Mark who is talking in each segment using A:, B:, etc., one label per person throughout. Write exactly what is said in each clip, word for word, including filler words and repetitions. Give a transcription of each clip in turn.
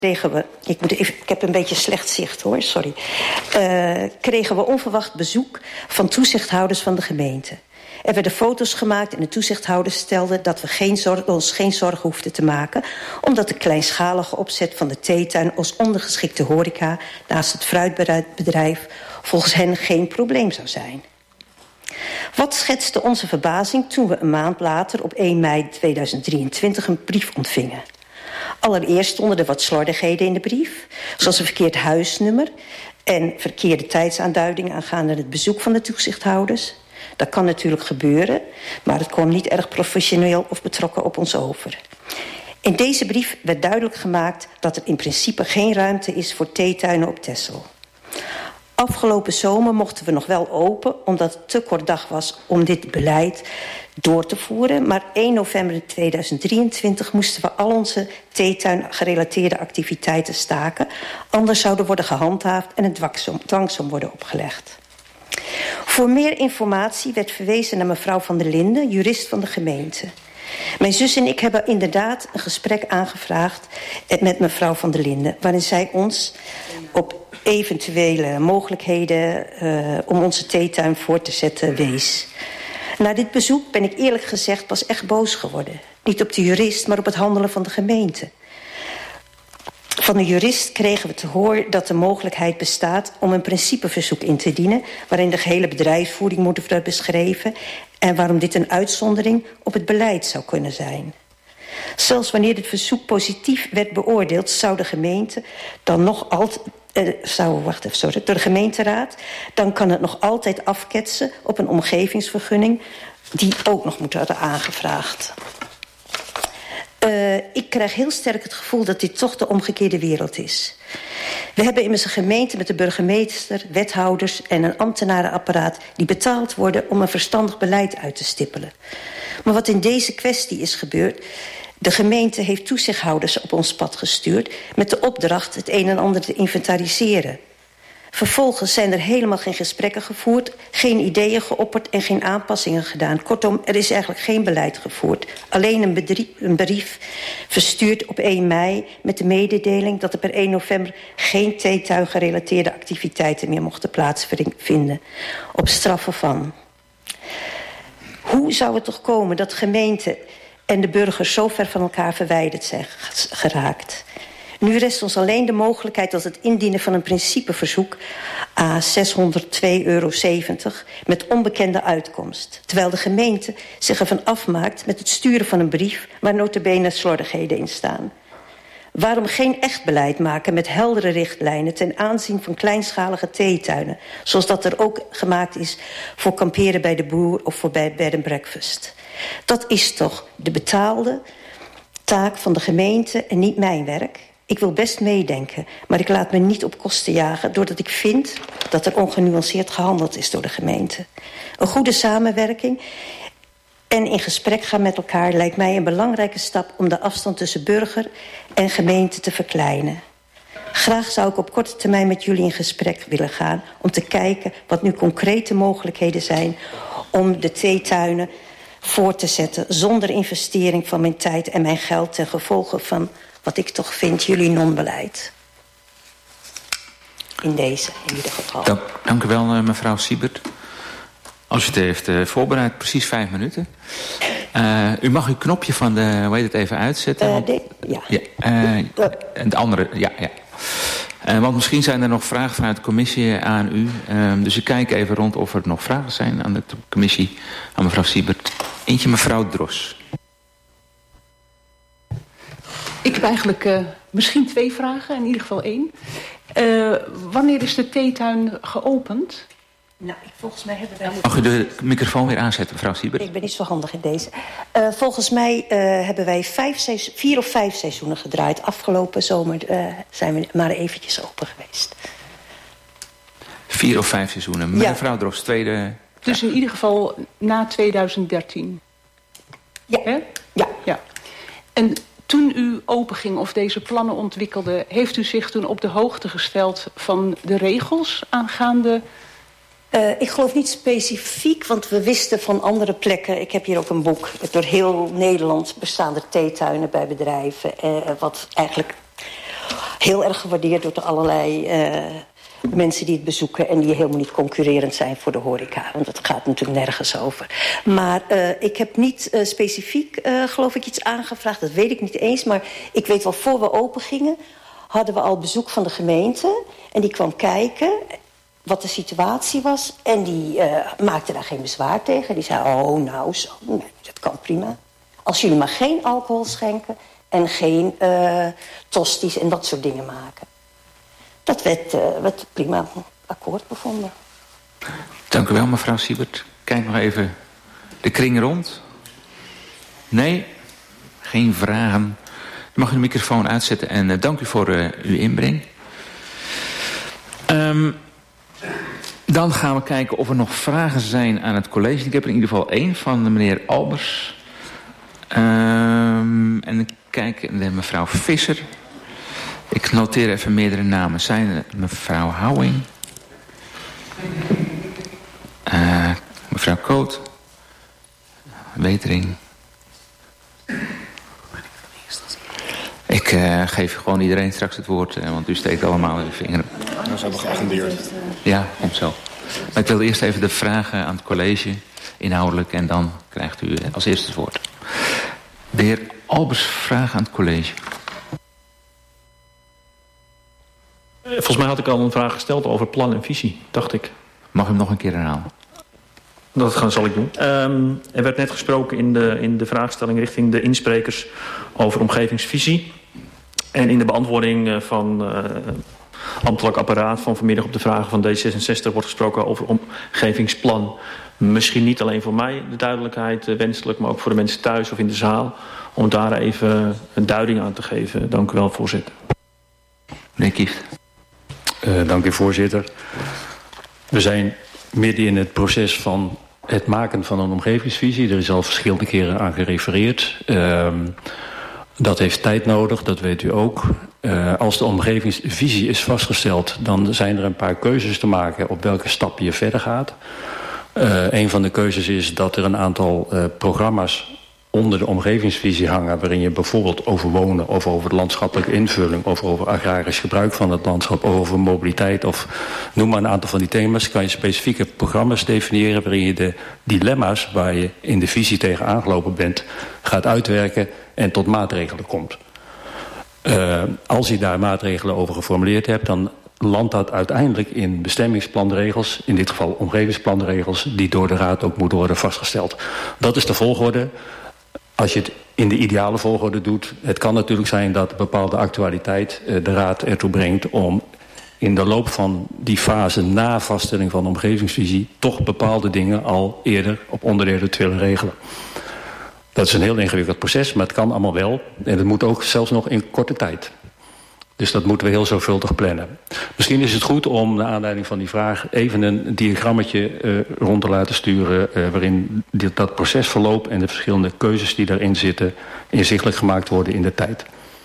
A: kregen we, ik, moet even, ik heb een beetje slecht zicht hoor, sorry. Uh, kregen we onverwacht bezoek van toezichthouders van de gemeente. Er werden foto's gemaakt en de toezichthouders stelden dat we geen zorg, ons geen zorgen hoefden te maken, omdat de kleinschalige opzet van de theetuin als ondergeschikte horeca naast het fruitbedrijf volgens hen geen probleem zou zijn. Wat schetste onze verbazing toen we een maand later op één mei tweeduizend drieëntwintig een brief ontvingen. Allereerst stonden er wat slordigheden in de brief, zoals een verkeerd huisnummer en verkeerde tijdsaanduiding aangaande het bezoek van de toezichthouders. Dat kan natuurlijk gebeuren, maar het kwam niet erg professioneel of betrokken op ons over. In deze brief werd duidelijk gemaakt dat er in principe geen ruimte is voor theetuinen op Texel. Afgelopen zomer mochten we nog wel open, omdat het te kort dag was om dit beleid door te voeren. Maar één november tweeduizend drieëntwintig moesten we al onze theetuin-gerelateerde activiteiten staken. Anders zouden worden gehandhaafd en een dwangsom worden opgelegd. Voor meer informatie werd verwezen naar mevrouw Van der Linden, jurist van de gemeente. Mijn zus en ik hebben inderdaad een gesprek aangevraagd met mevrouw Van der Linden, waarin zij ons op eventuele mogelijkheden uh, om onze theetuin voor te zetten wees. Na dit bezoek ben ik eerlijk gezegd pas echt boos geworden. Niet op de jurist, maar op het handelen van de gemeente. Van de jurist kregen we te horen dat de mogelijkheid bestaat om een principeverzoek in te dienen, waarin de gehele bedrijfsvoering moet worden beschreven en waarom dit een uitzondering op het beleid zou kunnen zijn. Zelfs wanneer dit verzoek positief werd beoordeeld, zou de gemeente dan nog altijd Uh, zou, wacht even, sorry, door de gemeenteraad, dan kan het nog altijd afketsen op een omgevingsvergunning die ook nog moet worden aangevraagd. Uh, ik krijg heel sterk het gevoel dat dit toch de omgekeerde wereld is. We hebben immers een gemeente met de burgemeester, wethouders en een ambtenarenapparaat die betaald worden om een verstandig beleid uit te stippelen. Maar wat in deze kwestie is gebeurd, de gemeente heeft toezichthouders op ons pad gestuurd met de opdracht het een en ander te inventariseren. Vervolgens zijn er helemaal geen gesprekken gevoerd, geen ideeën geopperd en geen aanpassingen gedaan. Kortom, er is eigenlijk geen beleid gevoerd. Alleen een, bedrief, een brief verstuurd op één mei met de mededeling dat er per één november geen theetuin-gerelateerde activiteiten meer mochten plaatsvinden. Op straffen van. Hoe zou het toch komen dat gemeente en de burgers zo ver van elkaar verwijderd zijn geraakt? Nu rest ons alleen de mogelijkheid dat het indienen van een principeverzoek à zeshonderdtwee euro zeventig met onbekende uitkomst. Terwijl de gemeente zich ervan afmaakt met het sturen van een brief waar nota bene slordigheden in staan. Waarom geen echt beleid maken met heldere richtlijnen ten aanzien van kleinschalige theetuinen, zoals dat er ook gemaakt is voor kamperen bij de boer of voor bij bed and breakfast? Dat is toch de betaalde taak van de gemeente en niet mijn werk? Ik wil best meedenken, maar ik laat me niet op kosten jagen doordat ik vind dat er ongenuanceerd gehandeld is door de gemeente. Een goede samenwerking en in gesprek gaan met elkaar lijkt mij een belangrijke stap om de afstand tussen burger en gemeente te verkleinen. Graag zou ik op korte termijn met jullie in gesprek willen gaan om te kijken wat nu concrete mogelijkheden zijn om de theetuinen voor te zetten zonder investering van mijn tijd en mijn geld ten gevolge van wat ik toch vind jullie non-beleid. In deze, in ieder geval.
B: Dank, dank u wel, mevrouw Siebert. Als u het heeft uh, voorbereid, precies vijf minuten. Uh, u mag uw knopje van de, hoe heet het, even uitzetten.
A: Uh,
B: want,
A: de, ja.
B: ja uh, en de andere, ja, ja. Uh, want misschien zijn er nog vragen vanuit de commissie aan u. Uh, dus ik kijk even rond of er nog vragen zijn aan de commissie, aan mevrouw Siebert. Eentje mevrouw Dros.
C: Ik heb eigenlijk uh, misschien twee vragen, in ieder geval één. Uh, wanneer is de theetuin geopend?
A: Nou, volgens mij hebben wij...
B: Mag u de microfoon weer aanzetten, mevrouw Siebert?
A: Ik ben niet zo handig in deze. Uh, volgens mij uh, hebben wij vijf seizoen, vier of vijf seizoenen gedraaid. Afgelopen zomer uh, zijn we maar eventjes open geweest.
B: Vier of vijf seizoenen.
A: Ja.
B: Mevrouw Dros, tweede...
C: Dus in ieder geval na tweeduizend dertien?
A: Ja.
C: Hè?
A: Ja.
C: Ja. En toen u openging of deze plannen ontwikkelde, heeft u zich toen op de hoogte gesteld van de regels aangaande...
A: Uh, ik geloof niet specifiek, want we wisten van andere plekken... Ik heb hier ook een boek. Door heel Nederland bestaan er theetuinen bij bedrijven. Uh, wat eigenlijk heel erg gewaardeerd door allerlei uh, mensen die het bezoeken en die helemaal niet concurrerend zijn voor de horeca. Want het gaat natuurlijk nergens over. Maar uh, ik heb niet uh, specifiek, uh, geloof ik, iets aangevraagd. Dat weet ik niet eens. Maar ik weet wel, voor we open gingen, hadden we al bezoek van de gemeente. En die kwam kijken wat de situatie was. En die uh, maakte daar geen bezwaar tegen. Die zei, oh nou, zo, nee, dat kan prima. Als jullie maar geen alcohol schenken en geen uh, tosties en dat soort dingen maken. Dat werd, uh, werd prima akkoord bevonden.
B: Dank u wel, mevrouw Siebert. Kijk nog even de kring rond. Nee, geen vragen. U mag u de microfoon uitzetten en uh, dank u voor uh, uw inbreng. Um, dan gaan we kijken of er nog vragen zijn aan het college. Ik heb er in ieder geval één van de meneer Albers. Um, en ik kijk naar mevrouw Visser. Ik noteer even meerdere namen. Zijn er mevrouw Houwing, uh, mevrouw Koot, Wetering. Ik uh, geef gewoon iedereen straks het woord, uh, want u steekt allemaal in de vingeren.
D: Dat zijn we geagendeerd.
B: Ja, komt zo. Maar ik wil eerst even de vragen aan het college inhoudelijk en dan krijgt u als eerste het woord. De heer Albers, vraag aan het college.
E: Volgens mij had ik al een vraag gesteld over plan en visie, dacht ik.
B: Mag u hem nog een keer herhalen?
E: Dat gaan, zal ik doen. Um, er werd net gesproken in de, in de vraagstelling richting de insprekers over omgevingsvisie. En in de beantwoording van uh, ambtelijk apparaat van vanmiddag op de vragen van D zesenzestig wordt gesproken over omgevingsplan. Misschien niet alleen voor mij de duidelijkheid uh, wenselijk, maar ook voor de mensen thuis of in de zaal. Om daar even een duiding aan te geven. Dank u wel, voorzitter.
B: Meneer Kieft.
F: Uh, dank u, voorzitter. We zijn midden in het proces van het maken van een omgevingsvisie. Er is al verschillende keren aan gerefereerd. Uh, dat heeft tijd nodig, dat weet u ook. Uh, als de omgevingsvisie is vastgesteld, dan zijn er een paar keuzes te maken op welke stap je verder gaat. Uh, een van de keuzes is dat er een aantal uh, programma's onder de omgevingsvisie hangen, waarin je bijvoorbeeld over wonen of over landschappelijke invulling of over agrarisch gebruik van het landschap of over mobiliteit of noem maar een aantal van die thema's, kan je specifieke programma's definiëren waarin je de dilemma's waar je in de visie tegen aangelopen bent gaat uitwerken en tot maatregelen komt. Uh, als je daar maatregelen over geformuleerd hebt, dan landt dat uiteindelijk in bestemmingsplanregels, in dit geval omgevingsplanregels, die door de Raad ook moeten worden vastgesteld. Dat is de volgorde. Als je het in de ideale volgorde doet, het kan natuurlijk zijn dat bepaalde actualiteit uh, de Raad ertoe brengt om in de loop van die fase na vaststelling van de omgevingsvisie toch bepaalde dingen al eerder op onderdelen te willen regelen. Dat is een heel ingewikkeld proces, maar het kan allemaal wel. En het moet ook zelfs nog in korte tijd. Dus dat moeten we heel zorgvuldig plannen. Misschien is het goed om, naar aanleiding van die vraag, even een diagrammetje uh, rond te laten sturen, Uh, waarin dit, dat procesverloop en de verschillende keuzes die daarin zitten inzichtelijk gemaakt worden in de tijd.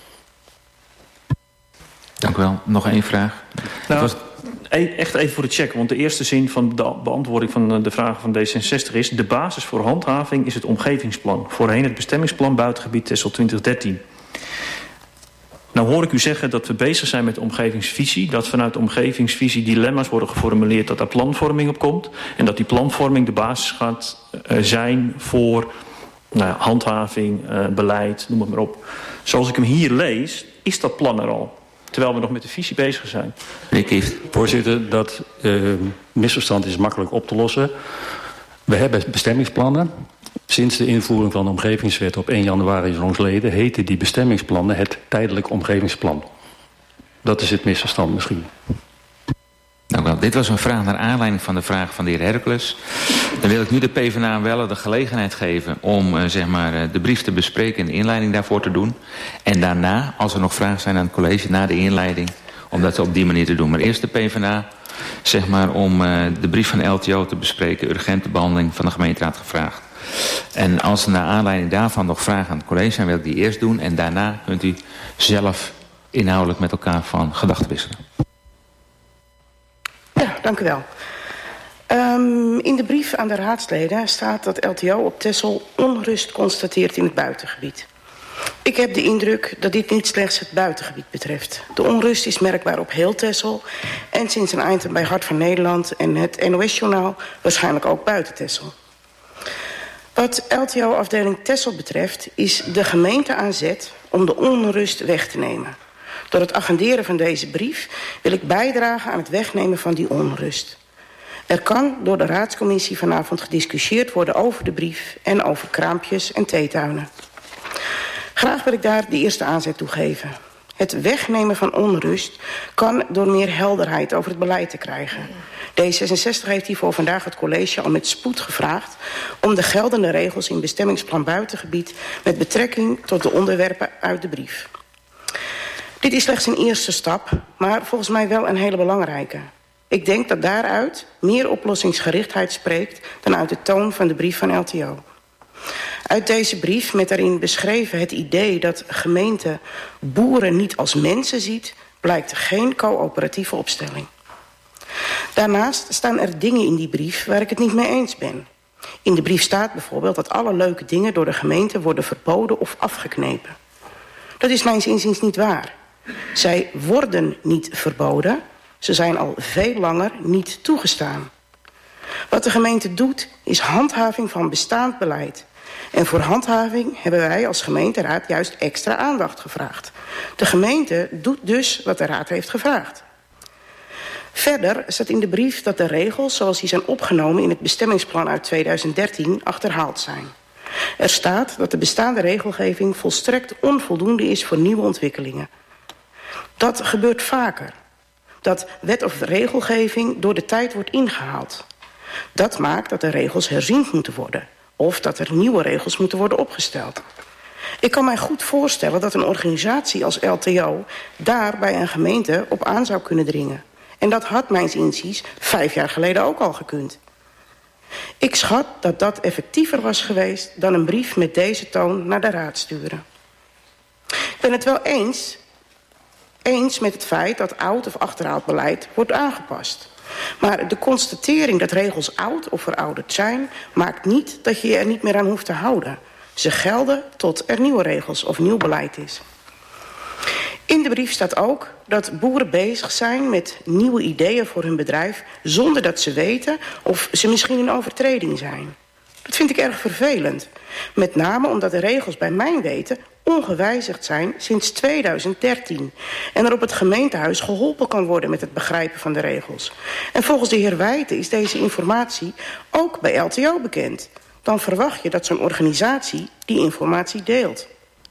B: Dank u wel. Nog één vraag.
E: Nou,
B: was...
E: echt even voor de check, want de eerste zin van de beantwoording van de vragen van D zesenzestig is: de basis voor handhaving is het omgevingsplan. Voorheen het bestemmingsplan buitengebied Texel twintig dertien. Nou hoor ik u zeggen dat we bezig zijn met de omgevingsvisie. Dat vanuit de omgevingsvisie dilemma's worden geformuleerd, dat daar planvorming op komt. En dat die planvorming de basis gaat uh, zijn voor nou ja, handhaving, uh, beleid, noem het maar op. Zoals ik hem hier lees, is dat plan er al. Terwijl we nog met de visie bezig zijn.
B: Meneer Kieft.
F: Voorzitter, dat uh, misverstand is makkelijk op te lossen. We hebben bestemmingsplannen. Sinds de invoering van de omgevingswet op één januari jongstleden heten die bestemmingsplannen het tijdelijk omgevingsplan. Dat is het misverstand misschien.
B: Dank u wel. Dit was een vraag naar aanleiding van de vraag van de heer Hercules. Dan wil ik nu de PvdA wel de gelegenheid geven om uh, zeg maar, uh, de brief te bespreken en de inleiding daarvoor te doen. En daarna, als er nog vragen zijn aan het college na de inleiding, om dat op die manier te doen. Maar eerst de PvdA, zeg maar, om uh, de brief van L T O te bespreken, urgente behandeling van de gemeenteraad gevraagd. En als er naar aanleiding daarvan nog vragen aan het college zijn, wil ik die eerst doen. En daarna kunt u zelf inhoudelijk met elkaar van gedachten wisselen.
G: Ja, dank u wel. Um, in de brief aan de raadsleden staat dat L T O op Texel onrust constateert in het buitengebied. Ik heb de indruk dat dit niet slechts het buitengebied betreft. De onrust is merkbaar op heel Texel en sinds een eind bij Hart van Nederland en het N O S-journaal waarschijnlijk ook buiten Texel. Wat L T O-afdeling Texel betreft is de gemeente aan zet om de onrust weg te nemen. Door het agenderen van deze brief wil ik bijdragen aan het wegnemen van die onrust. Er kan door de raadscommissie vanavond gediscussieerd worden over de brief en over kraampjes en theetuinen. Graag wil ik daar de eerste aanzet toe geven. Het wegnemen van onrust kan door meer helderheid over het beleid te krijgen. D zesenzestig heeft hiervoor vandaag het college al met spoed gevraagd om de geldende regels in bestemmingsplan buitengebied met betrekking tot de onderwerpen uit de brief. Dit is slechts een eerste stap, maar volgens mij wel een hele belangrijke. Ik denk dat daaruit meer oplossingsgerichtheid spreekt dan uit de toon van de brief van L T O. Uit deze brief met daarin beschreven het idee dat gemeente boeren niet als mensen ziet, blijkt geen coöperatieve opstelling. Daarnaast staan er dingen in die brief waar ik het niet mee eens ben. In de brief staat bijvoorbeeld dat alle leuke dingen door de gemeente worden verboden of afgeknepen. Dat is mijns inziens niet waar. Zij worden niet verboden, ze zijn al veel langer niet toegestaan. Wat de gemeente doet is handhaving van bestaand beleid. En voor handhaving hebben wij als gemeenteraad juist extra aandacht gevraagd. De gemeente doet dus wat de raad heeft gevraagd. Verder staat in de brief dat de regels zoals die zijn opgenomen in het bestemmingsplan uit tweeduizend dertien achterhaald zijn. Er staat dat de bestaande regelgeving volstrekt onvoldoende is voor nieuwe ontwikkelingen. Dat gebeurt vaker. Dat wet of regelgeving door de tijd wordt ingehaald. Dat maakt dat de regels herzien moeten worden. Of dat er nieuwe regels moeten worden opgesteld. Ik kan mij goed voorstellen dat een organisatie als L T O daar bij een gemeente op aan zou kunnen dringen. En dat had mijns inziens vijf jaar geleden ook al gekund. Ik schat dat dat effectiever was geweest dan een brief met deze toon naar de raad sturen. Ik ben het wel eens, eens met het feit dat oud of achterhaald beleid wordt aangepast. Maar de constatering dat regels oud of verouderd zijn maakt niet dat je je er niet meer aan hoeft te houden. Ze gelden tot er nieuwe regels of nieuw beleid is. In de brief staat ook dat boeren bezig zijn met nieuwe ideeën voor hun bedrijf zonder dat ze weten of ze misschien in overtreding zijn. Dat vind ik erg vervelend. Met name omdat de regels bij mijn weten ongewijzigd zijn sinds tweeduizend dertien. En er op het gemeentehuis geholpen kan worden met het begrijpen van de regels. En volgens de heer Wijten is deze informatie ook bij L T O bekend. Dan verwacht je dat zo'n organisatie die informatie deelt.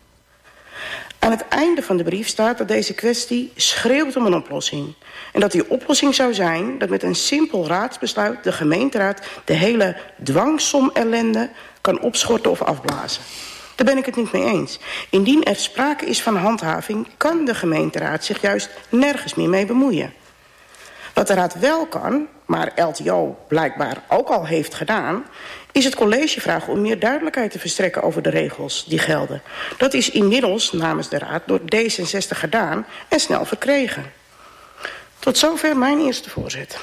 G: Aan het einde van de brief staat dat deze kwestie schreeuwt om een oplossing. En dat die oplossing zou zijn dat met een simpel raadsbesluit de gemeenteraad de hele dwangsom ellende kan opschorten of afblazen. Daar ben ik het niet mee eens. Indien er sprake is van handhaving, kan de gemeenteraad zich juist nergens meer mee bemoeien. Wat de raad wel kan, maar L T O blijkbaar ook al heeft gedaan, is het college vragen om meer duidelijkheid te verstrekken over de regels die gelden. Dat is inmiddels namens de raad door D zesenzestig gedaan en snel verkregen. Tot zover mijn eerste voorzet.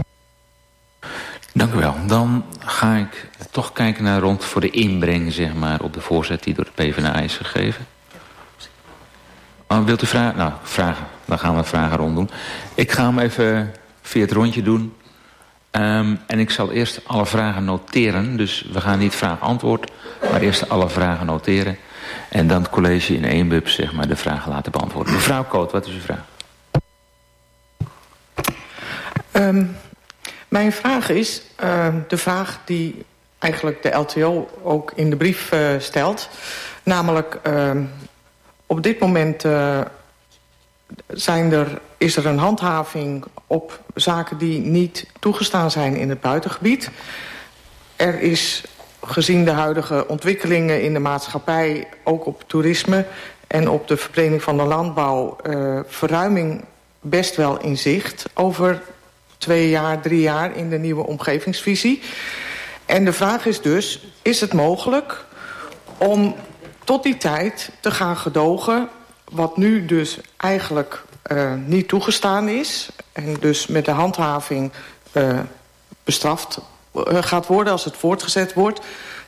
B: Dank u wel. Dan ga ik toch kijken naar rond voor de inbreng, zeg maar, op de voorzet die door de PvdA is gegeven. Oh, wilt u vragen? Nou, vragen. Dan gaan we het vragen rond doen. Ik ga hem even via het rondje doen. Um, en ik zal eerst alle vragen noteren. Dus we gaan niet vraag-antwoord, maar eerst alle vragen noteren. En dan het college in één bub, zeg maar, de vragen laten beantwoorden. Mevrouw Koot, wat is uw vraag?
D: Um, mijn vraag is uh, de vraag die eigenlijk de L T O ook in de brief uh, stelt. Namelijk, uh, op dit moment uh, zijn er, is er een handhaving op zaken die niet toegestaan zijn in het buitengebied. Er is, gezien de huidige ontwikkelingen in de maatschappij, ook op toerisme en op de verbreding van de landbouw, uh, verruiming best wel in zicht over twee jaar, drie jaar in de nieuwe omgevingsvisie. En de vraag is dus, is het mogelijk om tot die tijd te gaan gedogen wat nu dus eigenlijk uh, niet toegestaan is en dus met de handhaving uh, bestraft uh, gaat worden als het voortgezet wordt,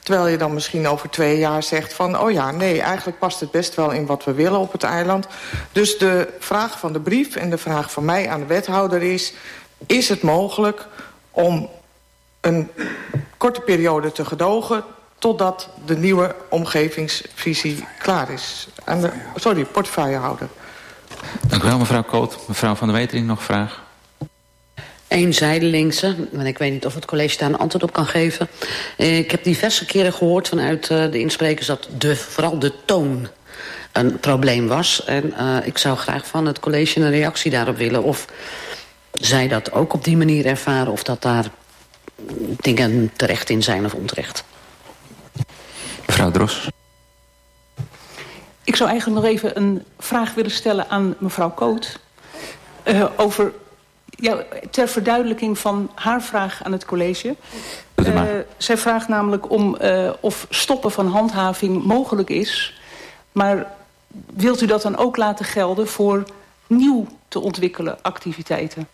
D: Terwijl je dan misschien over twee jaar zegt van... oh ja, nee, eigenlijk past het best wel in wat we willen op het eiland. Dus de vraag van de brief en de vraag van mij aan de wethouder is... is het mogelijk om een korte periode te gedogen... totdat de nieuwe omgevingsvisie klaar is? Aan de, sorry, portefeuillehouder.
B: Dank u wel, mevrouw Koot. Mevrouw Van der Wetering, nog vraag?
H: Eén zijdelingse, en ik weet niet of het college daar een antwoord op kan geven. Ik heb diverse keren gehoord vanuit de insprekers dat de, vooral de toon een probleem was. En uh, ik zou graag van het college een reactie daarop willen. Of zij dat ook op die manier ervaren, of dat daar dingen terecht in zijn of onterecht.
B: Mevrouw Dros.
C: Ik zou eigenlijk nog even een vraag willen stellen aan mevrouw Koot. Uh, over, ja, ter verduidelijking van haar vraag aan het college. Uh, zij vraagt namelijk om uh, of stoppen van handhaving mogelijk is. Maar wilt u dat dan ook laten gelden voor nieuw te ontwikkelen activiteiten?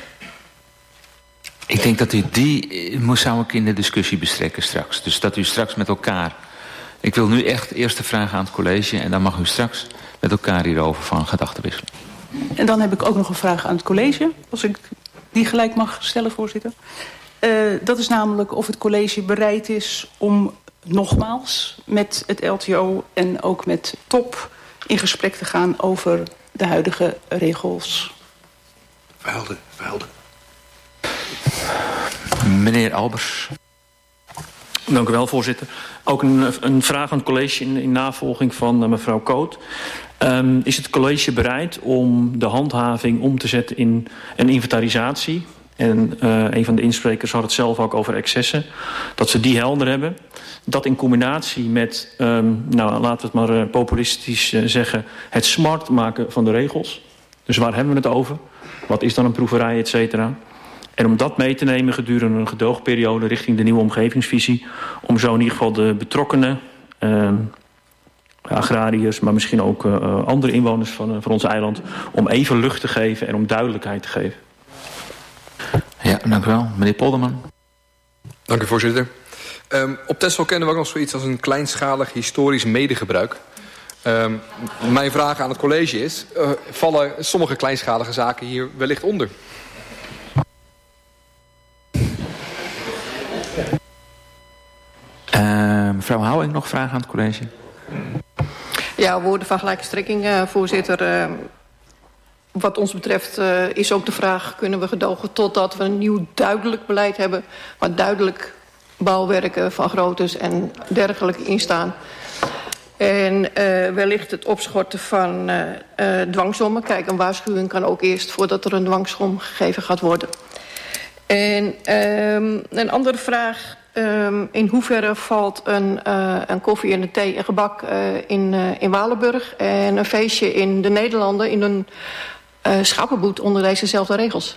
B: Ik denk dat u die moet zou ik in de discussie bestrekken straks. Dus dat u straks met elkaar... Ik wil nu echt eerst de vraag aan het college... en dan mag u straks met elkaar hierover van gedachten wisselen.
C: En dan heb ik ook nog een vraag aan het college. Als ik die gelijk mag stellen, voorzitter. Uh, dat is namelijk of het college bereid is om nogmaals... met het L T O en ook met Top in gesprek te gaan... over de huidige regels.
I: Verhelder, verhelder.
B: Meneer Albers.
E: Dank u wel, voorzitter. Ook een, een vraag aan het college in, in navolging van uh, mevrouw Koot. Um, is het college bereid om de handhaving om te zetten in een inventarisatie? En uh, een van de insprekers had het zelf ook over excessen. Dat ze die helder hebben. Dat in combinatie met, um, nou, laten we het maar uh, populistisch uh, zeggen... het smart maken van de regels. Dus waar hebben we het over? Wat is dan een proeverij, et cetera? En om dat mee te nemen gedurende een gedoogperiode richting de nieuwe omgevingsvisie. Om zo in ieder geval de betrokkenen, uh, agrariërs, maar misschien ook uh, andere inwoners van, uh, van ons eiland. Om even lucht te geven en om duidelijkheid te geven.
B: Ja, dank u wel. Meneer Polderman.
I: Dank u, voorzitter. Um, op Texel kennen we ook nog zoiets als een kleinschalig historisch medegebruik. Um, mijn vraag aan het college is, uh, vallen sommige kleinschalige zaken hier wellicht onder?
B: Uh, mevrouw Houwing, nog vragen aan het college?
J: Ja, woorden van gelijke strekking, uh, voorzitter. Uh, wat ons betreft uh, is ook de vraag... kunnen we gedogen totdat we een nieuw duidelijk beleid hebben... waar duidelijk bouwwerken van groottes en dergelijke instaan. En uh, wellicht het opschorten van uh, uh, dwangsommen. Kijk, een waarschuwing kan ook eerst voordat er een dwangsom gegeven gaat worden. En uh, een andere vraag... Um, in hoeverre valt een, uh, een koffie en een thee en gebak uh, in, uh, in Walenburg... en een feestje in de Nederlanden in een uh, schappenboet onder dezezelfde regels?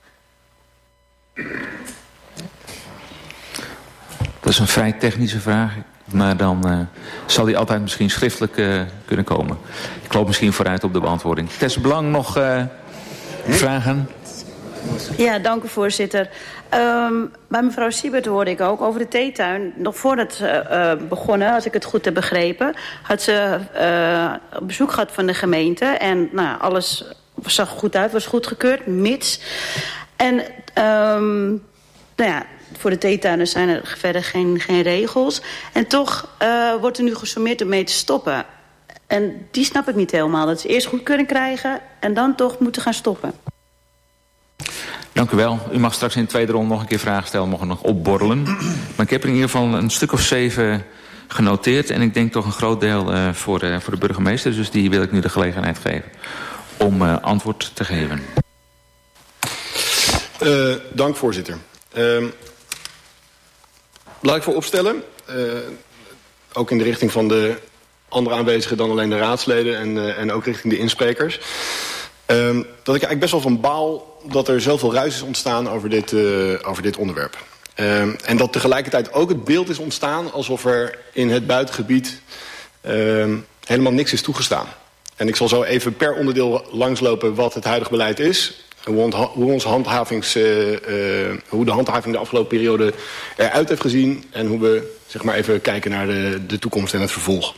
B: Dat is een vrij technische vraag, maar dan uh, zal die altijd misschien schriftelijk uh, kunnen komen. Ik loop misschien vooruit op de beantwoording. Tess Belang, nog uh, vragen?
K: Ja, dank u, voorzitter. Um, bij mevrouw Siebert hoorde ik ook over de theetuin. Nog voordat ze uh, begonnen, als ik het goed heb begrepen... had ze uh, bezoek gehad van de gemeente. En nou, alles zag goed uit, was goedgekeurd, mits. En um, nou ja, voor de theetuinen zijn er verder geen, geen regels. En toch uh, wordt er nu gesommeerd om mee te stoppen. En die snap ik niet helemaal. Dat ze eerst goedkeuring krijgen en dan toch moeten gaan stoppen.
B: Dank u wel. U mag straks in de tweede ronde nog een keer vragen stellen, mogen nog opborrelen. Maar ik heb er in ieder geval een stuk of zeven genoteerd. En ik denk toch een groot deel uh, voor, uh, voor de burgemeester. Dus die wil ik nu de gelegenheid geven om uh, antwoord te geven.
L: Uh, dank, voorzitter. Uh, laat ik voor opstellen, uh, ook in de richting van de andere aanwezigen dan alleen de raadsleden en, uh, en ook richting de insprekers... Uh, dat ik eigenlijk best wel van baal dat er zoveel ruis is ontstaan over dit, uh, over dit onderwerp. Uh, en dat tegelijkertijd ook het beeld is ontstaan alsof er in het buitengebied uh, helemaal niks is toegestaan. En ik zal zo even per onderdeel langslopen wat het huidige beleid is. hoe, hoe, ons handhavings, uh, uh, hoe de handhaving de afgelopen periode eruit heeft gezien en hoe we zeg maar even kijken naar de, de toekomst en het vervolg.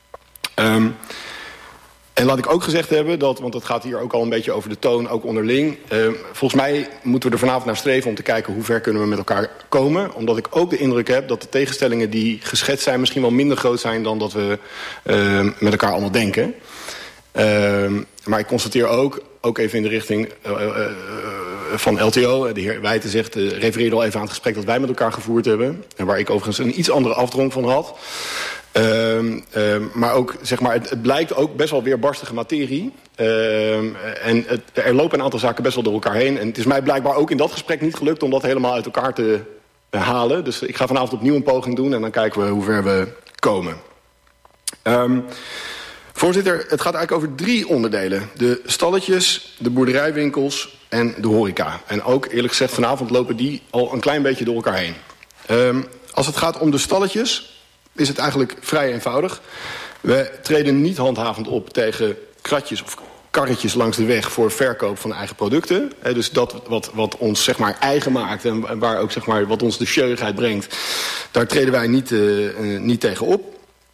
L: Um, En laat ik ook gezegd hebben, dat, want het gaat hier ook al een beetje over de toon, ook onderling. Uh, volgens mij moeten we er vanavond naar streven om te kijken hoe ver kunnen we met elkaar komen. Omdat ik ook de indruk heb dat de tegenstellingen die geschetst zijn misschien wel minder groot zijn dan dat we uh, met elkaar allemaal denken. Uh, maar ik constateer ook, ook even in de richting uh, uh, uh, van L T O. De heer Wijten zegt, uh, refereerde al even aan het gesprek dat wij met elkaar gevoerd hebben. En waar ik overigens een iets andere afdronk van had. Uh, uh, maar ook, zeg maar, het, het blijkt ook best wel weerbarstige materie. Uh, en het, er lopen een aantal zaken best wel door elkaar heen. En het is mij blijkbaar ook in dat gesprek niet gelukt om dat helemaal uit elkaar te uh, halen. Dus ik ga vanavond opnieuw een poging doen en dan kijken we hoe ver we komen. Um, voorzitter, het gaat eigenlijk over drie onderdelen. De stalletjes, de boerderijwinkels en de horeca. En ook, eerlijk gezegd, vanavond lopen die al een klein beetje door elkaar heen. Um, als het gaat om de stalletjes is het eigenlijk vrij eenvoudig. We treden niet handhavend op tegen kratjes of karretjes langs de weg voor verkoop van eigen producten. He, dus dat wat, wat ons zeg maar eigen maakt en waar ook zeg maar wat ons de scheurigheid brengt, daar treden wij niet, uh, uh, niet tegen op.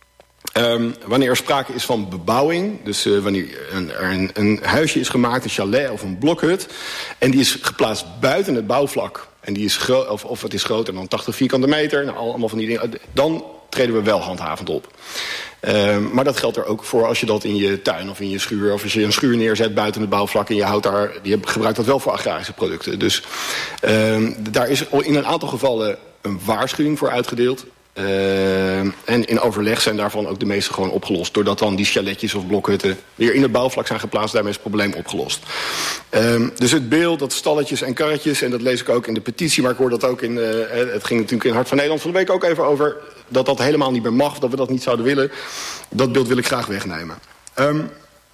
L: Um, wanneer er sprake is van bebouwing, dus uh, wanneer een, er een, een huisje is gemaakt, een chalet of een blokhut, en die is geplaatst buiten het bouwvlak, en die is gro- of, of het is groter dan tachtig vierkante meter, nou, allemaal van die dingen, dan treden we wel handhavend op. Um, maar dat geldt er ook voor als je dat in je tuin of in je schuur, of als je een schuur neerzet buiten het bouwvlak en je houdt daar, je gebruikt dat wel voor agrarische producten. Dus um, daar is in een aantal gevallen een waarschuwing voor uitgedeeld. Uh, en in overleg zijn daarvan ook de meeste gewoon opgelost. Doordat dan die chaletjes of blokhutten weer in het bouwvlak zijn geplaatst, daarmee is het probleem opgelost. Um, dus het beeld dat stalletjes en karretjes, en dat lees ik ook in de petitie, maar ik hoor dat ook in, uh, het ging natuurlijk in Hart van Nederland van de week ook even over, dat dat helemaal niet meer mag, dat we dat niet zouden willen. Dat beeld wil ik graag wegnemen. Um,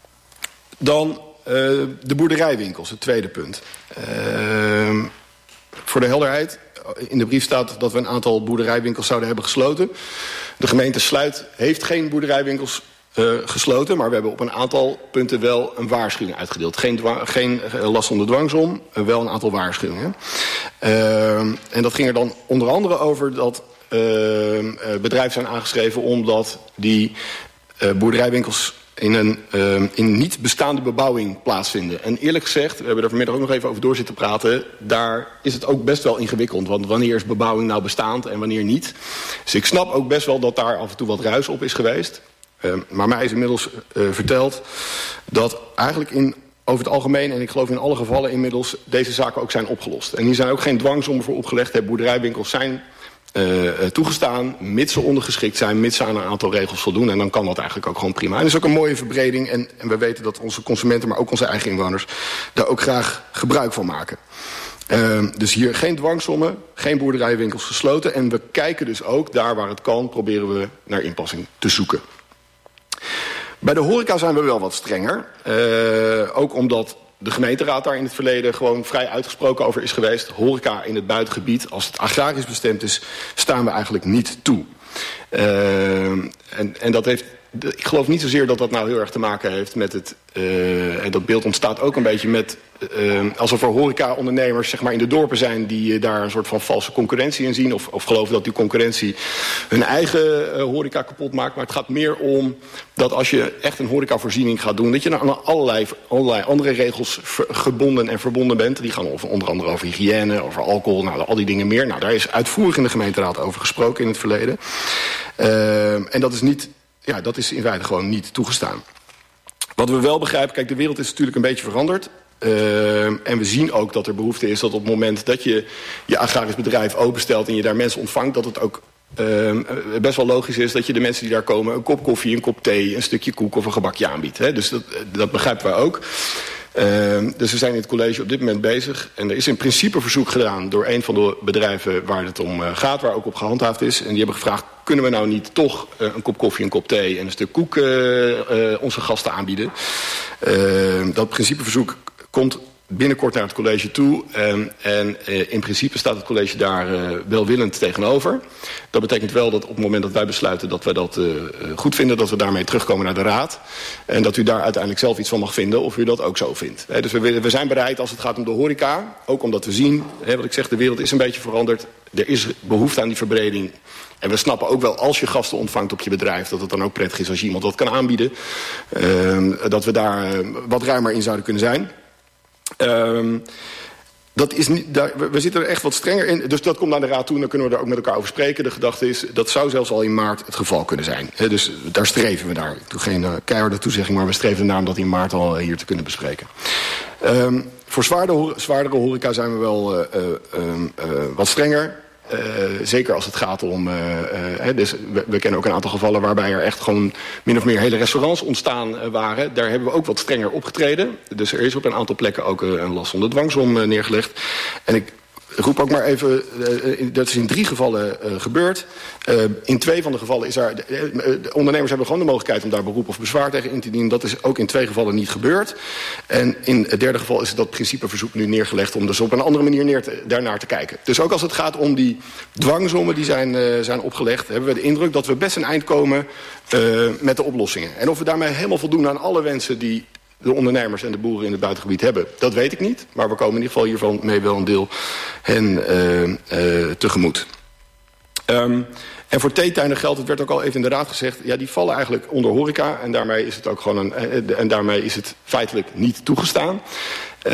L: dan uh, de boerderijwinkels, het tweede punt. Uh, voor de helderheid, in de brief staat dat we een aantal boerderijwinkels zouden hebben gesloten. De gemeente Sluit heeft geen boerderijwinkels uh, gesloten, maar we hebben op een aantal punten wel een waarschuwing uitgedeeld. Geen, dwa- geen uh, last onder dwangsom, uh, wel een aantal waarschuwingen. Uh, en dat ging er dan onder andere over dat uh, uh, bedrijven zijn aangeschreven omdat die uh, boerderijwinkels in een uh, in niet bestaande bebouwing plaatsvinden. En eerlijk gezegd, we hebben er vanmiddag ook nog even over door zitten praten, daar is het ook best wel ingewikkeld. Want wanneer is bebouwing nou bestaand en wanneer niet? Dus ik snap ook best wel dat daar af en toe wat ruis op is geweest. Uh, maar mij is inmiddels uh, verteld dat eigenlijk in, over het algemeen, en ik geloof in alle gevallen inmiddels, deze zaken ook zijn opgelost. En hier zijn ook geen dwangsommen voor opgelegd. De boerderijwinkels zijn Uh, toegestaan, mits ze ondergeschikt zijn, mits ze aan een aantal regels voldoen. En dan kan dat eigenlijk ook gewoon prima. En dat is ook een mooie verbreding. En, en we weten dat onze consumenten, maar ook onze eigen inwoners, daar ook graag gebruik van maken. Uh, dus hier geen dwangsommen, geen boerderijwinkels gesloten. En we kijken dus ook, daar waar het kan, proberen we naar inpassing te zoeken. Bij de horeca zijn we wel wat strenger. Uh, ook omdat de gemeenteraad daar in het verleden gewoon vrij uitgesproken over is geweest. Horeca in het buitengebied, als het agrarisch bestemd is, staan we eigenlijk niet toe. Uh, en, en dat heeft, ik geloof niet zozeer dat dat nou heel erg te maken heeft met het, uh, en dat beeld ontstaat ook een beetje met, uh, alsof er horeca-ondernemers zeg maar, in de dorpen zijn die uh, daar een soort van valse concurrentie in zien. Of, of geloven dat die concurrentie hun eigen uh, horeca kapot maakt. Maar het gaat meer om dat als je echt een horecavoorziening gaat doen, dat je aan allerlei, allerlei andere regels gebonden en verbonden bent. Die gaan over, onder andere over hygiëne, over alcohol, nou, al die dingen meer. Nou, daar is uitvoerig in de gemeenteraad over gesproken in het verleden. Uh, en dat is niet, ja, dat is in feite gewoon niet toegestaan. Wat we wel begrijpen, kijk, de wereld is natuurlijk een beetje veranderd. Uh, en we zien ook dat er behoefte is dat op het moment dat je je agrarisch bedrijf openstelt en je daar mensen ontvangt, dat het ook uh, best wel logisch is dat je de mensen die daar komen een kop koffie, een kop thee, een stukje koek of een gebakje aanbiedt. Hè? Dus dat, dat begrijpen wij ook. Uh, dus we zijn in het college op dit moment bezig. En er is in principe verzoek gedaan door een van de bedrijven waar het om uh, gaat, waar ook op gehandhaafd is. En die hebben gevraagd, kunnen we nou niet toch uh, een kop koffie, een kop thee en een stuk koek uh, uh, onze gasten aanbieden? Uh, dat principeverzoek komt binnenkort naar het college toe. Um, en uh, in principe staat het college daar uh, welwillend tegenover. Dat betekent wel dat op het moment dat wij besluiten dat wij dat uh, goed vinden, dat we daarmee terugkomen naar de raad. En dat u daar uiteindelijk zelf iets van mag vinden of u dat ook zo vindt. He, dus we, we zijn bereid als het gaat om de horeca. Ook omdat we zien, he, wat ik zeg, de wereld is een beetje veranderd. Er is behoefte aan die verbreding. En we snappen ook wel, als je gasten ontvangt op je bedrijf, dat het dan ook prettig is als je iemand dat kan aanbieden. Uh, dat we daar uh, wat ruimer in zouden kunnen zijn. Um, dat is niet, daar, we, we zitten er echt wat strenger in. Dus dat komt naar de raad toe en dan kunnen we daar ook met elkaar over spreken. De gedachte is, dat zou zelfs al in maart het geval kunnen zijn. He, dus daar streven we naar. Ik doe geen uh, keiharde toezegging, maar we streven ernaar om dat in maart al uh, hier te kunnen bespreken. Um, voor zwaardere, zwaardere horeca zijn we wel uh, uh, uh, wat strenger. Uh, zeker als het gaat om... Uh, uh, hè, dus we, we kennen ook een aantal gevallen waarbij er echt gewoon min of meer hele restaurants ontstaan uh, waren. Daar hebben we ook wat strenger opgetreden. Dus er is op een aantal plekken ook uh, een last zonder dwangsom uh, neergelegd. En ik roep ook maar even, uh, dat is in drie gevallen uh, gebeurd. Uh, in twee van de gevallen is daar... De, de ondernemers hebben gewoon de mogelijkheid om daar beroep of bezwaar tegen in te dienen. Dat is ook in twee gevallen niet gebeurd. En in het derde geval is dat principeverzoek nu neergelegd om dus op een andere manier neer te, daarnaar te kijken. Dus ook als het gaat om die dwangsommen die zijn, uh, zijn opgelegd, hebben we de indruk dat we best een eind komen uh, met de oplossingen. En of we daarmee helemaal voldoen aan alle wensen die de ondernemers en de boeren in het buitengebied hebben, dat weet ik niet. Maar we komen in ieder geval hiervan mee wel een deel hen uh, uh, tegemoet. Um, en voor theetuinen geldt, het werd ook al even in de raad gezegd, ja, die vallen eigenlijk onder horeca en daarmee is het ook gewoon een, uh, en daarmee is het feitelijk niet toegestaan. Uh,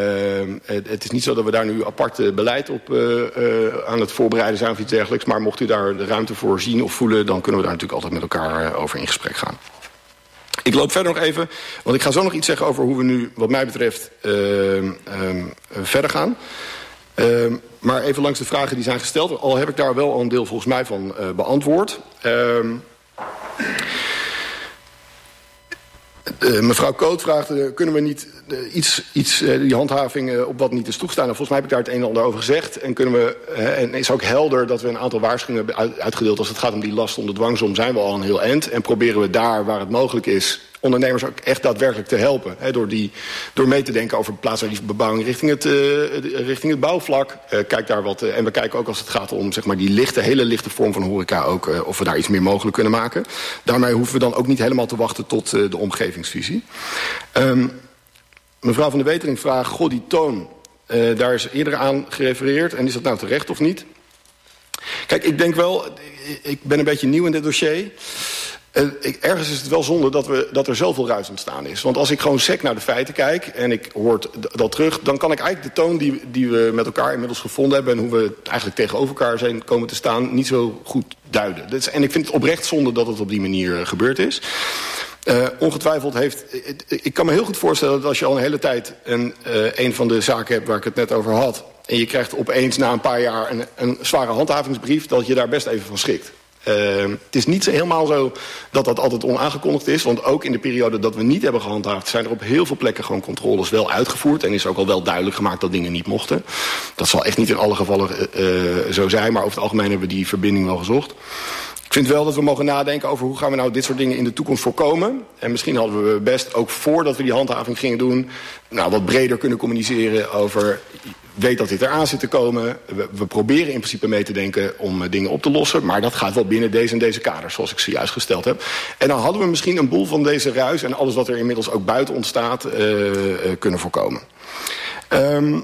L: het is niet zo dat we daar nu apart beleid op uh, uh, aan het voorbereiden zijn of iets dergelijks, maar mocht u daar de ruimte voor zien of voelen, dan kunnen we daar natuurlijk altijd met elkaar uh, over in gesprek gaan. Ik loop verder nog even, want ik ga zo nog iets zeggen over hoe we nu, wat mij betreft, uh, um, uh, verder gaan. Uh, maar even langs de vragen die zijn gesteld. Al heb ik daar wel al een deel volgens mij van uh, beantwoord. Uh, uh, mevrouw Koot vraagt, uh, kunnen we niet uh, iets, iets uh, die handhaving uh, op wat niet is toegestaan? En volgens mij heb ik daar het een en ander over gezegd. En, kunnen we, uh, en is ook helder dat we een aantal waarschuwingen hebben uit, uitgedeeld. Als het gaat om die last om de dwangsom zijn we al een heel eind. En proberen we daar waar het mogelijk is ondernemers ook echt daadwerkelijk te helpen. Hè, door, die, door mee te denken over plaats waar die bebouwing richting het, uh, richting het bouwvlak. Uh, kijk daar wat, uh, en we kijken ook als het gaat om zeg maar, die lichte, hele lichte vorm van horeca ook, uh, of we daar iets meer mogelijk kunnen maken. Daarmee hoeven we dan ook niet helemaal te wachten tot uh, de omgevingsvisie. Um, mevrouw van der Wetering vraagt, goh, die toon, uh, daar is eerder aan gerefereerd. En is dat nou terecht of niet? Kijk, ik denk wel, ik ben een beetje nieuw in dit dossier. Uh, ik, ergens is het wel zonde dat, we, dat er zoveel ruis ontstaan is. Want als ik gewoon sec naar de feiten kijk en ik hoor dat terug, dan kan ik eigenlijk de toon die, die we met elkaar inmiddels gevonden hebben en hoe we eigenlijk tegenover elkaar zijn komen te staan, niet zo goed duiden. Dus, en ik vind het oprecht zonde dat het op die manier uh, gebeurd is. Uh, ongetwijfeld heeft... Ik kan me heel goed voorstellen dat als je al een hele tijd een, uh, een van de zaken hebt waar ik het net over had, en je krijgt opeens na een paar jaar een, een zware handhavingsbrief, dat je daar best even van schrikt. Uh, het is niet zo helemaal zo dat dat altijd onaangekondigd is. Want ook in de periode dat we niet hebben gehandhaafd, zijn er op heel veel plekken gewoon controles wel uitgevoerd. En is ook al wel duidelijk gemaakt dat dingen niet mochten. Dat zal echt niet in alle gevallen uh, zo zijn. Maar over het algemeen hebben we die verbinding wel gezocht. Ik vind wel dat we mogen nadenken over hoe gaan we nou dit soort dingen in de toekomst voorkomen. En misschien hadden we best ook voordat we die handhaving gingen doen, nou, wat breder kunnen communiceren over, weet dat dit eraan zit te komen. We, we proberen in principe mee te denken om uh, dingen op te lossen. Maar dat gaat wel binnen deze en deze kaders, zoals ik zojuist gesteld heb. En dan hadden we misschien een boel van deze ruis en alles wat er inmiddels ook buiten ontstaat uh, uh, kunnen voorkomen. Um,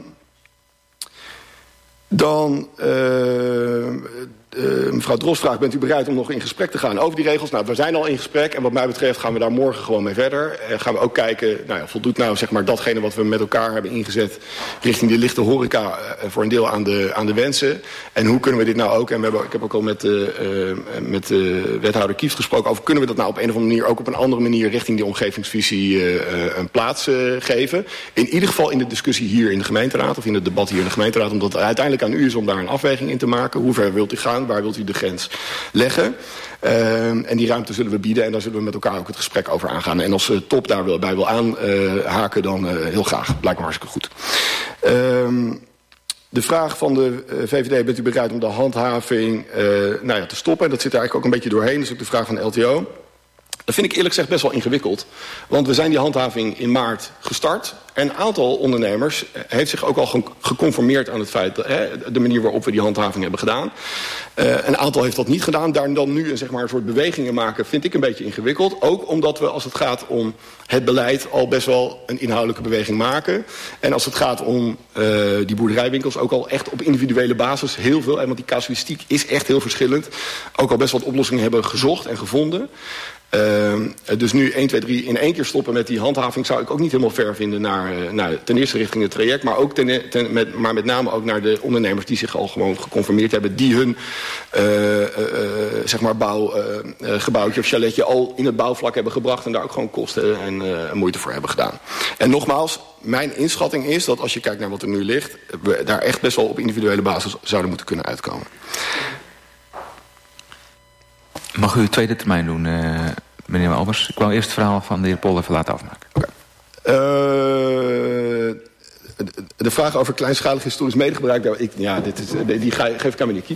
L: dan Uh, Uh, mevrouw Dros vraagt, bent u bereid om nog in gesprek te gaan over die regels? Nou, we zijn al in gesprek en wat mij betreft gaan we daar morgen gewoon mee verder. En gaan we ook kijken, nou ja, voldoet nou zeg maar datgene wat we met elkaar hebben ingezet richting die lichte horeca uh, voor een deel aan de, aan de wensen. En hoe kunnen we dit nou ook, en we hebben, ik heb ook al met, uh, uh, met uh, wethouder Kieft gesproken over, kunnen we dat nou op een of andere manier ook op een andere manier richting die omgevingsvisie uh, uh, een plaats uh, geven. In ieder geval in de discussie hier in de gemeenteraad of in het debat hier in de gemeenteraad, omdat het uiteindelijk aan u is om daar een afweging in te maken. Hoe ver wilt u gaan? Waar wilt u de grens leggen? Uh, en die ruimte zullen we bieden en daar zullen we met elkaar ook het gesprek over aangaan. En als uh, top daarbij wil aanhaken, uh, dan uh, heel graag. Blijkt me hartstikke goed. Uh, de vraag van de uh, V V D, bent u bereid om de handhaving uh, nou ja, te stoppen? En dat zit er eigenlijk ook een beetje doorheen. Dat is ook de vraag van de L T O. Dat vind ik eerlijk gezegd best wel ingewikkeld. Want we zijn die handhaving in maart gestart. En een aantal ondernemers heeft zich ook al ge geconformeerd aan het feit... Hè, de manier waarop we die handhaving hebben gedaan. Uh, een aantal heeft dat niet gedaan. Daar dan nu zeg maar, een soort bewegingen maken vind ik een beetje ingewikkeld. Ook omdat we als het gaat om het beleid al best wel een inhoudelijke beweging maken. En als het gaat om uh, die boerderijwinkels ook al echt op individuele basis heel veel. Want die casuïstiek is echt heel verschillend. Ook al best wat oplossingen hebben gezocht en gevonden. Uh, dus nu één, twee, drie in één keer stoppen met die handhaving... zou ik ook niet helemaal ver vinden naar, uh, nou, ten eerste richting het traject... maar, ook ten, ten, met, maar met name ook naar de ondernemers die zich al gewoon geconformeerd hebben... die hun uh, uh, zeg maar bouw, uh, uh, gebouwtje of chaletje al in het bouwvlak hebben gebracht... en daar ook gewoon kosten en uh, moeite voor hebben gedaan. En nogmaals, mijn inschatting is dat als je kijkt naar wat er nu ligt... we daar echt best wel op individuele basis zouden moeten kunnen uitkomen.
B: Mag u uw tweede termijn doen, uh, meneer Albers? Ik wou eerst het verhaal van de heer Pol even laten afmaken.
L: Okay. Uh, de vraag over kleinschalig historisch medegebruik... Ik, ja, dit is, die, die ga, geef ik aan meneer Kieft.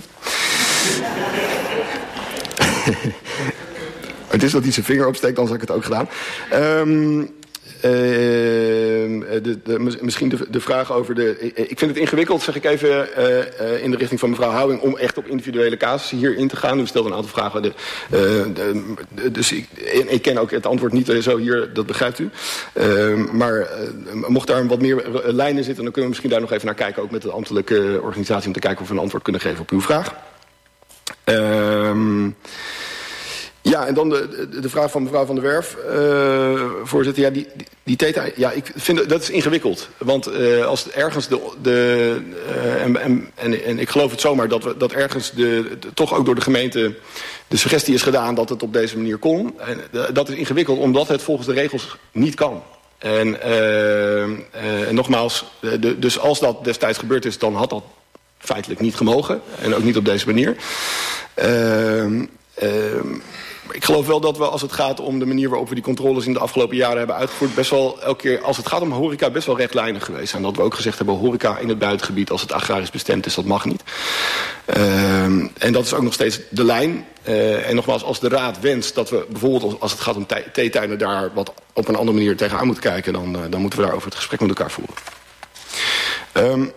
L: Het is dat hij zijn vinger opsteekt, dan had ik het ook gedaan. Um, Uh, de, de, misschien de, de vraag over de... Ik vind het ingewikkeld, zeg ik even, uh, uh, in de richting van mevrouw Houwing... om echt op individuele casussen hierin te gaan. U stelt een aantal vragen. De, uh, de, de, dus ik, ik ken ook het antwoord niet zo hier, dat begrijpt u. Uh, maar uh, mocht daar wat meer lijnen zitten... dan kunnen we misschien daar nog even naar kijken... ook met de ambtelijke organisatie... om te kijken of we een antwoord kunnen geven op uw vraag. Uh, Ja, en dan de, de, de vraag van mevrouw Van der Werf, uh, voorzitter. Ja, die, die, die theta, ja, ik vind dat is ingewikkeld. Want uh, als het ergens de... de uh, en, en, en, en ik geloof het zomaar dat, we, dat ergens de, de, toch ook door de gemeente de suggestie is gedaan dat het op deze manier kon. En, uh, dat is ingewikkeld omdat het volgens de regels niet kan. En, uh, uh, en nogmaals, de, dus als dat destijds gebeurd is, dan had dat feitelijk niet gemogen. En ook niet op deze manier. Uh, uh, Ik geloof wel dat we, als het gaat om de manier waarop we die controles in de afgelopen jaren hebben uitgevoerd, best wel elke keer, als het gaat om horeca, best wel rechtlijnig geweest zijn. Dat we ook gezegd hebben, horeca in het buitengebied, als het agrarisch bestemd is, dat mag niet. Uh, en dat is ook nog steeds de lijn. Uh, en nogmaals, als de raad wenst dat we bijvoorbeeld, als het gaat om theetuinen, daar wat op een andere manier tegenaan moeten kijken, dan, uh, dan moeten we daarover het gesprek met elkaar voeren. Um,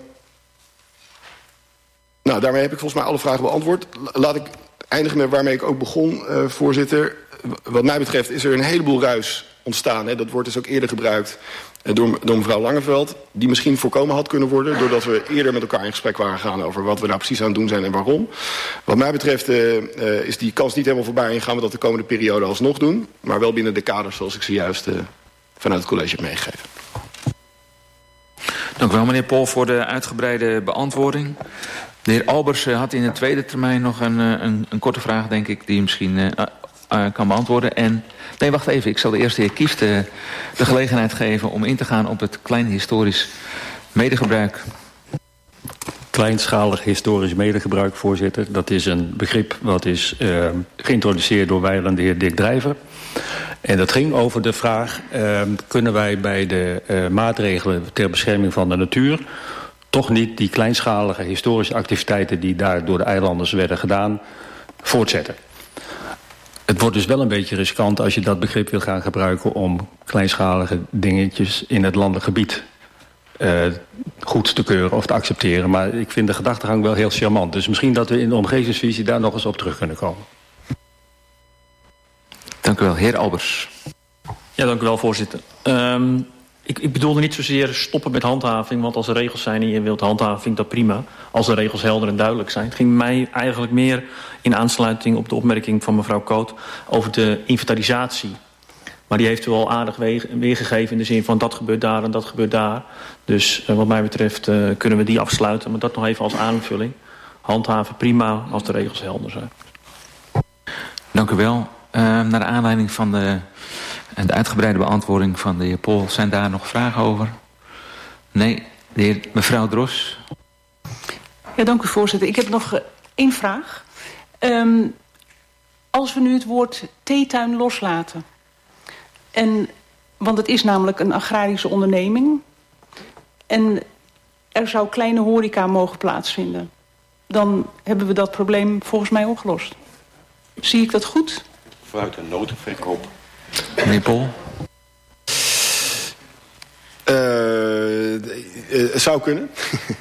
L: nou, daarmee heb ik volgens mij alle vragen beantwoord. Laat ik eindigen met waarmee ik ook begon, uh, voorzitter. Wat mij betreft is er een heleboel ruis ontstaan. Hè. Dat wordt dus ook eerder gebruikt uh, door, door mevrouw Langeveld. Die misschien voorkomen had kunnen worden, doordat we eerder met elkaar in gesprek waren gegaan over wat we nou precies aan het doen zijn en waarom. Wat mij betreft uh, uh, is die kans niet helemaal voorbij en gaan we dat de komende periode alsnog doen. Maar wel binnen de kaders zoals ik zojuist uh, vanuit het college heb meegegeven.
B: Dank u wel, meneer Pol, voor de uitgebreide beantwoording. De heer Albers had in de tweede termijn nog een, een, een korte vraag, denk ik, die u misschien uh, uh, kan beantwoorden. En, nee, wacht even, ik zal de eerste heer Kieft uh, de gelegenheid geven om in te gaan op het klein historisch medegebruik.
F: Kleinschalig historisch medegebruik, voorzitter. Dat is een begrip wat is uh, geïntroduceerd door wijlen de heer Dick Drijver. En dat ging over de vraag, uh, kunnen wij bij de uh, maatregelen ter bescherming van de natuur toch niet die kleinschalige historische activiteiten die daar door de eilanders werden gedaan, voortzetten. Het wordt dus wel een beetje riskant als je dat begrip wil gaan gebruiken om kleinschalige dingetjes in het landelijk gebied uh, goed te keuren of te accepteren. Maar ik vind de gedachtegang wel heel charmant. Dus misschien dat we in de omgevingsvisie daar nog eens op terug kunnen komen.
B: Dank u wel. Heer Albers.
E: Ja, dank u wel, voorzitter. Um, Ik, ik bedoelde niet zozeer stoppen met handhaving, want als er regels zijn en je wilt handhaven, vind ik dat prima. Als de regels helder en duidelijk zijn. Het ging mij eigenlijk meer in aansluiting op de opmerking van mevrouw Koot over de inventarisatie. Maar die heeft u al aardig weergegeven in de zin van dat gebeurt daar en dat gebeurt daar. Dus uh, wat mij betreft uh, kunnen we die afsluiten. Maar dat nog even als aanvulling. Handhaven prima als de regels helder zijn.
B: Dank u wel. Uh, naar aanleiding van de... En de uitgebreide beantwoording van de heer Pol, zijn daar nog vragen over? Nee, de heer, mevrouw Dros.
C: Ja, dank u, voorzitter. Ik heb nog uh, één vraag. Um, als we nu het woord theetuin loslaten, en, want het is namelijk een agrarische onderneming, en er zou kleine horeca mogen plaatsvinden, dan hebben we dat probleem volgens mij opgelost. Zie ik dat goed?
M: Fruit- en notenverkoop
B: Meneer Pol?
L: Uh, uh, zou kunnen.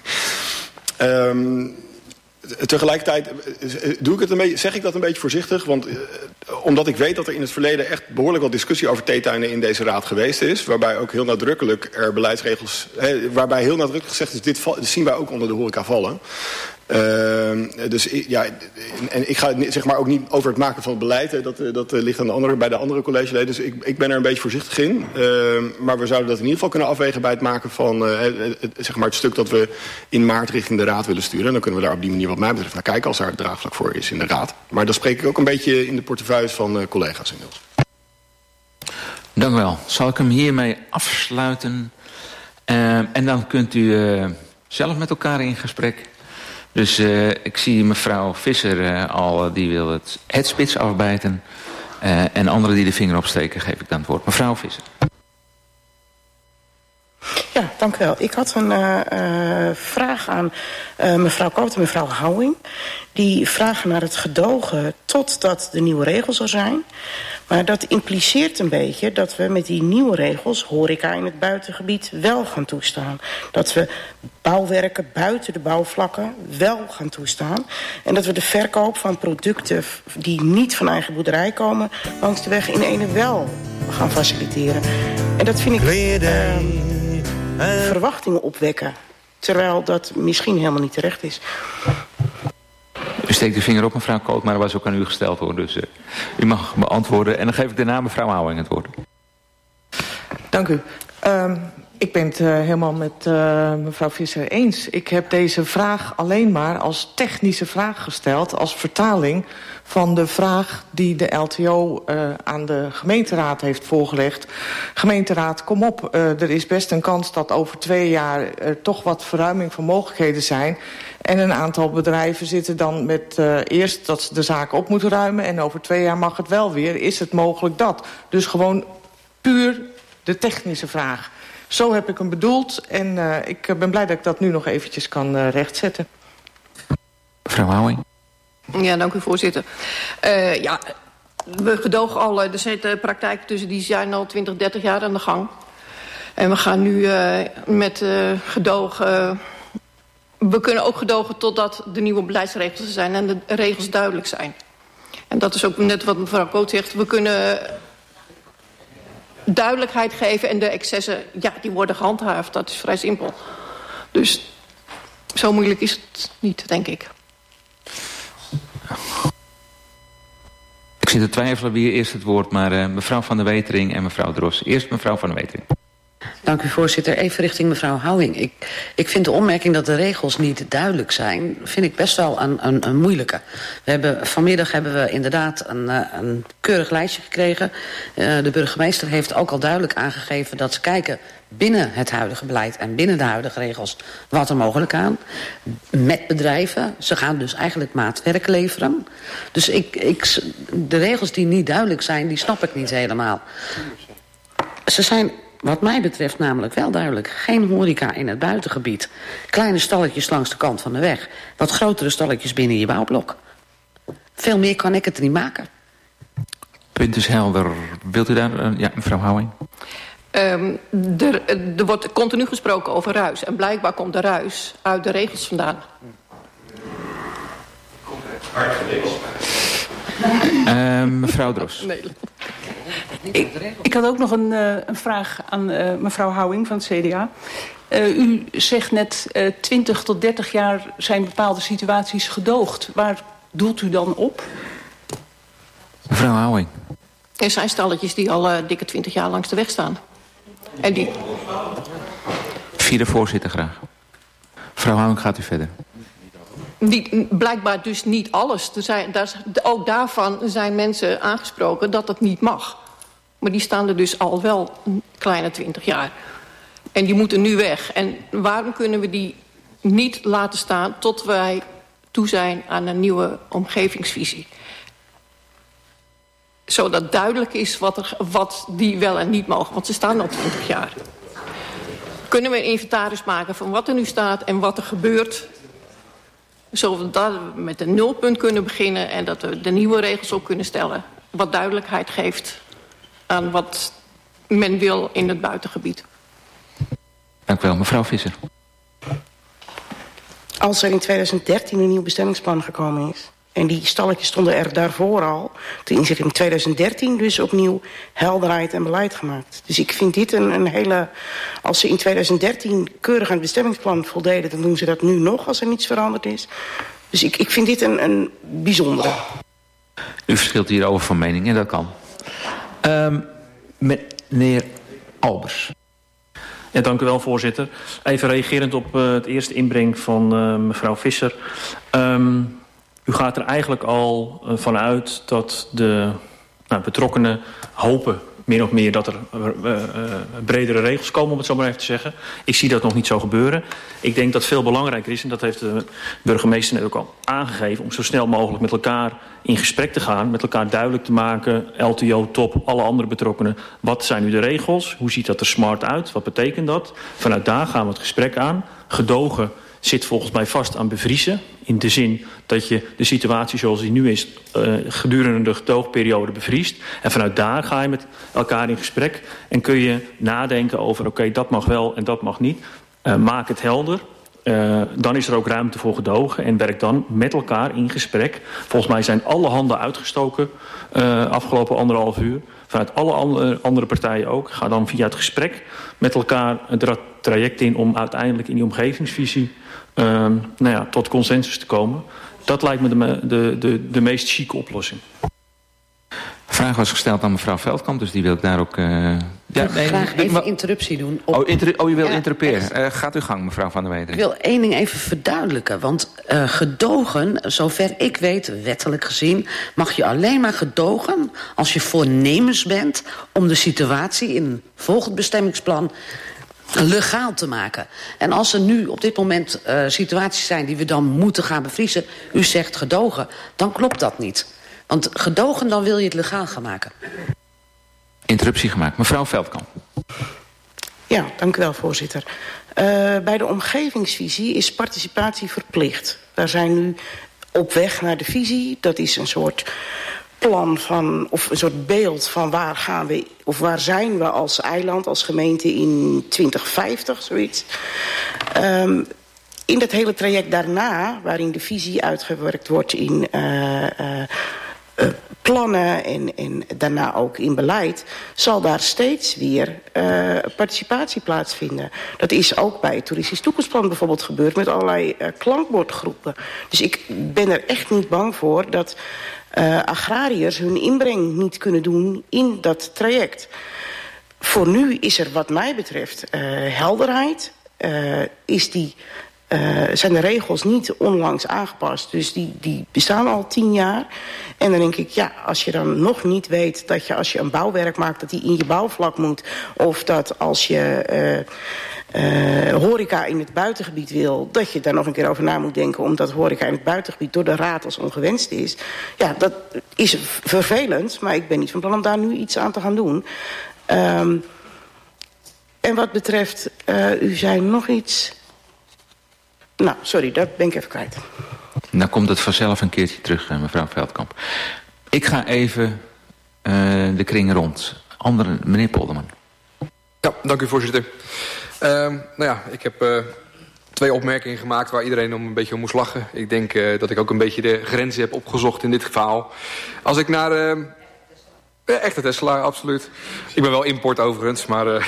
L: um, tegelijkertijd doe ik het een beetje, zeg ik dat een beetje voorzichtig. Want uh, omdat ik weet dat er in het verleden echt behoorlijk wat discussie over theetuinen in deze raad geweest is. Waarbij ook heel nadrukkelijk er beleidsregels, he, waarbij heel nadrukkelijk gezegd is, dit, val, dit zien wij ook onder de horeca vallen. Uh, dus ja, en ik ga het zeg maar ook niet over het maken van het beleid. Dat, dat ligt aan de andere, bij de andere collegeleden. Dus ik, ik ben er een beetje voorzichtig in. Uh, maar we zouden dat in ieder geval kunnen afwegen bij het maken van uh, het, zeg maar het stuk dat we in maart richting de raad willen sturen. En dan kunnen we daar op die manier wat mij betreft naar kijken als daar draagvlak voor is in de raad. Maar dan spreek ik ook een beetje in de portefeuilles van uh, collega's inmiddels.
B: Dank u wel. Zal ik hem hiermee afsluiten? Uh, en dan kunt u uh, zelf met elkaar in gesprek. Dus uh, ik zie mevrouw Visser uh, al, uh, die wil het, het spits afbijten. Uh, en anderen die de vinger opsteken, geef ik dan het woord. Mevrouw Visser.
G: Ja, dank u wel. Ik had een uh, uh, vraag aan uh, mevrouw Koot en mevrouw Houwing. Die vragen naar het gedogen totdat de nieuwe regels er zijn. Maar dat impliceert een beetje dat we met die nieuwe regels horeca in het buitengebied wel gaan toestaan. Dat we bouwwerken buiten de bouwvlakken wel gaan toestaan. En dat we de verkoop van producten die niet van eigen boerderij komen langs de weg in ene wel gaan faciliteren. En dat vind ik uh, verwachtingen opwekken. Terwijl dat misschien helemaal niet terecht is.
B: U steekt de vinger op, mevrouw Koot, maar dat was ook aan u gesteld hoor. Dus uh, u mag beantwoorden. En dan geef ik daarna mevrouw Houwing het woord.
D: Dank u. Um, ik ben het uh, helemaal met uh, mevrouw Visser eens. Ik heb deze vraag alleen maar als technische vraag gesteld, als vertaling van de vraag die de L T O uh, aan de gemeenteraad heeft voorgelegd. Gemeenteraad, kom op, uh, er is best een kans dat over twee jaar er toch wat verruiming van mogelijkheden zijn. En een aantal bedrijven zitten dan met uh, eerst dat ze de zaken op moeten ruimen en over twee jaar mag het wel weer. Is het mogelijk dat? Dus gewoon puur de technische vraag. Zo heb ik hem bedoeld en uh, ik ben blij dat ik dat nu nog eventjes kan uh, rechtzetten.
B: Mevrouw Houwing.
J: Ja, dank u voorzitter. Uh, ja, we gedogen al, er zitten praktijken tussen die zijn al twintig, dertig jaar aan de gang. En we gaan nu uh, met uh, gedogen... Uh, we kunnen ook gedogen totdat de nieuwe beleidsregels er zijn en de regels duidelijk zijn. En dat is ook net wat mevrouw Koot zegt. We kunnen duidelijkheid geven en de excessen, ja, die worden gehandhaafd. Dat is vrij simpel. Dus zo moeilijk is het niet, denk ik.
B: Ik zit te twijfelen wie eerst het woord, maar uh, mevrouw Van der Wetering en mevrouw Dros. Eerst mevrouw Van der Wetering.
H: Dank u, voorzitter. Even richting mevrouw Houwing. Ik, ik vind de opmerking dat de regels niet duidelijk zijn, vind ik best wel een, een, een moeilijke. We hebben, vanmiddag hebben we inderdaad een, een keurig lijstje gekregen. Uh, de burgemeester heeft ook al duidelijk aangegeven dat ze kijken binnen het huidige beleid en binnen de huidige regels wat er mogelijk aan. Met bedrijven. Ze gaan dus eigenlijk maatwerk leveren. Dus ik, ik, de regels die niet duidelijk zijn, die snap ik niet helemaal. Ze zijn wat mij betreft namelijk wel duidelijk. Geen horeca in het buitengebied. Kleine stalletjes langs de kant van de weg. Wat grotere stalletjes binnen je bouwblok. Veel meer kan ik het er niet maken.
B: Punt is helder. Wilt u daar... Uh, ja, mevrouw Houwing.
J: Um, er, er wordt continu gesproken over ruis. En blijkbaar komt de ruis uit de regels vandaan.
B: Hard geregeld. Uh, mevrouw Dros.
J: Nee.
C: Ik, ik had ook nog een, uh, een vraag aan uh, mevrouw Houwing van het C D A. Uh, u zegt net uh, twintig tot dertig jaar zijn bepaalde situaties gedoogd. Waar doelt u dan op?
B: Mevrouw Houwing.
J: Er zijn stalletjes die al uh, dikke twintig jaar langs de weg staan. En die...
B: Vierde voorzitter graag. Mevrouw Houwing, gaat u verder.
J: Niet, blijkbaar dus niet alles. Er zijn, daar, ook daarvan zijn mensen aangesproken dat dat niet mag. Maar die staan er dus al wel een kleine twintig jaar. En die moeten nu weg. En waarom kunnen we die niet laten staan tot wij toe zijn aan een nieuwe omgevingsvisie? Zodat duidelijk is wat, er, wat die wel en niet mogen. Want ze staan al twintig jaar. Kunnen we een inventaris maken van wat er nu staat en wat er gebeurt, zodat we daar met een nulpunt kunnen beginnen en dat we de nieuwe regels op kunnen stellen. Wat duidelijkheid geeft aan wat men wil in het buitengebied.
B: Dank u wel. Mevrouw Visser.
G: Als er in tweeduizend dertien een nieuw bestemmingsplan gekomen is... en die stalletjes stonden er daarvoor al... toen is er in tweeduizend dertien dus opnieuw helderheid en beleid gemaakt. Dus ik vind dit een, een hele... Als ze in tweeduizend dertien keurig aan het bestemmingsplan voldeden... dan doen ze dat nu nog als er niets veranderd is. Dus ik, ik vind dit een, een bijzondere.
B: U verschilt hierover van mening en dat kan. Um, meneer Albers.
E: Ja, dank u wel, voorzitter. Even reagerend op uh, het eerste inbreng van uh, mevrouw Visser. Um, u gaat er eigenlijk al uh, vanuit dat de nou, betrokkenen hopen... min of meer dat er uh, uh, bredere regels komen, om het zo maar even te zeggen. Ik zie dat nog niet zo gebeuren. Ik denk dat veel belangrijker is, en dat heeft de burgemeester net ook al aangegeven... om zo snel mogelijk met elkaar in gesprek te gaan... met elkaar duidelijk te maken, L T O, top, alle andere betrokkenen... wat zijn nu de regels? Hoe ziet dat er smart uit? Wat betekent dat? Vanuit daar gaan we het gesprek aan. Gedogen zit volgens mij vast aan bevriezen. In de zin dat je de situatie zoals die nu is... Uh, gedurende de gedoogperiode bevriest. En vanuit daar ga je met elkaar in gesprek. En kun je nadenken over, oké, okay, dat mag wel en dat mag niet. Uh, maak het helder. Uh, dan is er ook ruimte voor gedogen. En werk dan met elkaar in gesprek. Volgens mij zijn alle handen uitgestoken uh, afgelopen anderhalf uur. Vanuit alle andere, andere partijen ook. Ga dan via het gesprek met elkaar het traject in... om uiteindelijk in die omgevingsvisie uh, nou ja, tot consensus te komen. Dat lijkt me de, de, de, de meest chique oplossing.
B: De vraag was gesteld aan mevrouw Veldkamp, dus die wil ik daar ook... Uh...
H: Ja, ik wil nee, graag even maar... interruptie doen. Op...
B: Oh, inter... oh, je wil ja, interruperen. Uh, gaat uw gang, mevrouw Van der Wetering.
H: Ik wil één ding even verduidelijken. Want uh, gedogen, zover ik weet, wettelijk gezien... mag je alleen maar gedogen als je voornemens bent... om de situatie in een volgend bestemmingsplan... legaal te maken. En als er nu op dit moment uh, situaties zijn... die we dan moeten gaan bevriezen... u zegt gedogen, dan klopt dat niet. Want gedogen, dan wil je het legaal gaan maken.
B: Interruptie gemaakt. Mevrouw Veldkamp.
G: Ja, dank u wel, voorzitter. Uh, bij de omgevingsvisie is participatie verplicht. Daar zijn nu op weg naar de visie. Dat is een soort plan van, of een soort beeld van waar gaan we, of waar zijn we als eiland, als gemeente in twintig vijftig, zoiets. Um, in dat hele traject daarna, waarin de visie uitgewerkt wordt in uh, uh, uh, plannen en, en daarna ook in beleid, zal daar steeds weer uh, participatie plaatsvinden. Dat is ook bij het toeristisch toekomstplan bijvoorbeeld gebeurd met allerlei uh, klankbordgroepen. Dus ik ben er echt niet bang voor dat uh, agrariërs hun inbreng niet kunnen doen in dat traject. Voor nu is er wat mij betreft uh, helderheid. Uh, is die... Uh, zijn de regels niet onlangs aangepast. Dus die, die bestaan al tien jaar. En dan denk ik, ja, als je dan nog niet weet... dat je als je een bouwwerk maakt, dat die in je bouwvlak moet... of dat als je uh, uh, horeca in het buitengebied wil... dat je daar nog een keer over na moet denken... omdat horeca in het buitengebied door de raad als ongewenst is. Ja, dat is vervelend, maar ik ben niet van plan om daar nu iets aan te gaan doen. Um, en wat betreft, uh, u zei nog iets... Nou, sorry, dat ben ik even kwijt.
B: Nou komt het vanzelf een keertje terug, mevrouw Veldkamp. Ik ga even uh, de kring rond. Andere, meneer Polderman.
I: Ja, dank u, voorzitter. Uh, nou ja, ik heb uh, twee opmerkingen gemaakt waar iedereen om een beetje om moest lachen. Ik denk uh, dat ik ook een beetje de grenzen heb opgezocht in dit verhaal. Als ik naar... Uh, ja, echte Tesla, absoluut. Ik ben wel import overigens, maar... Uh,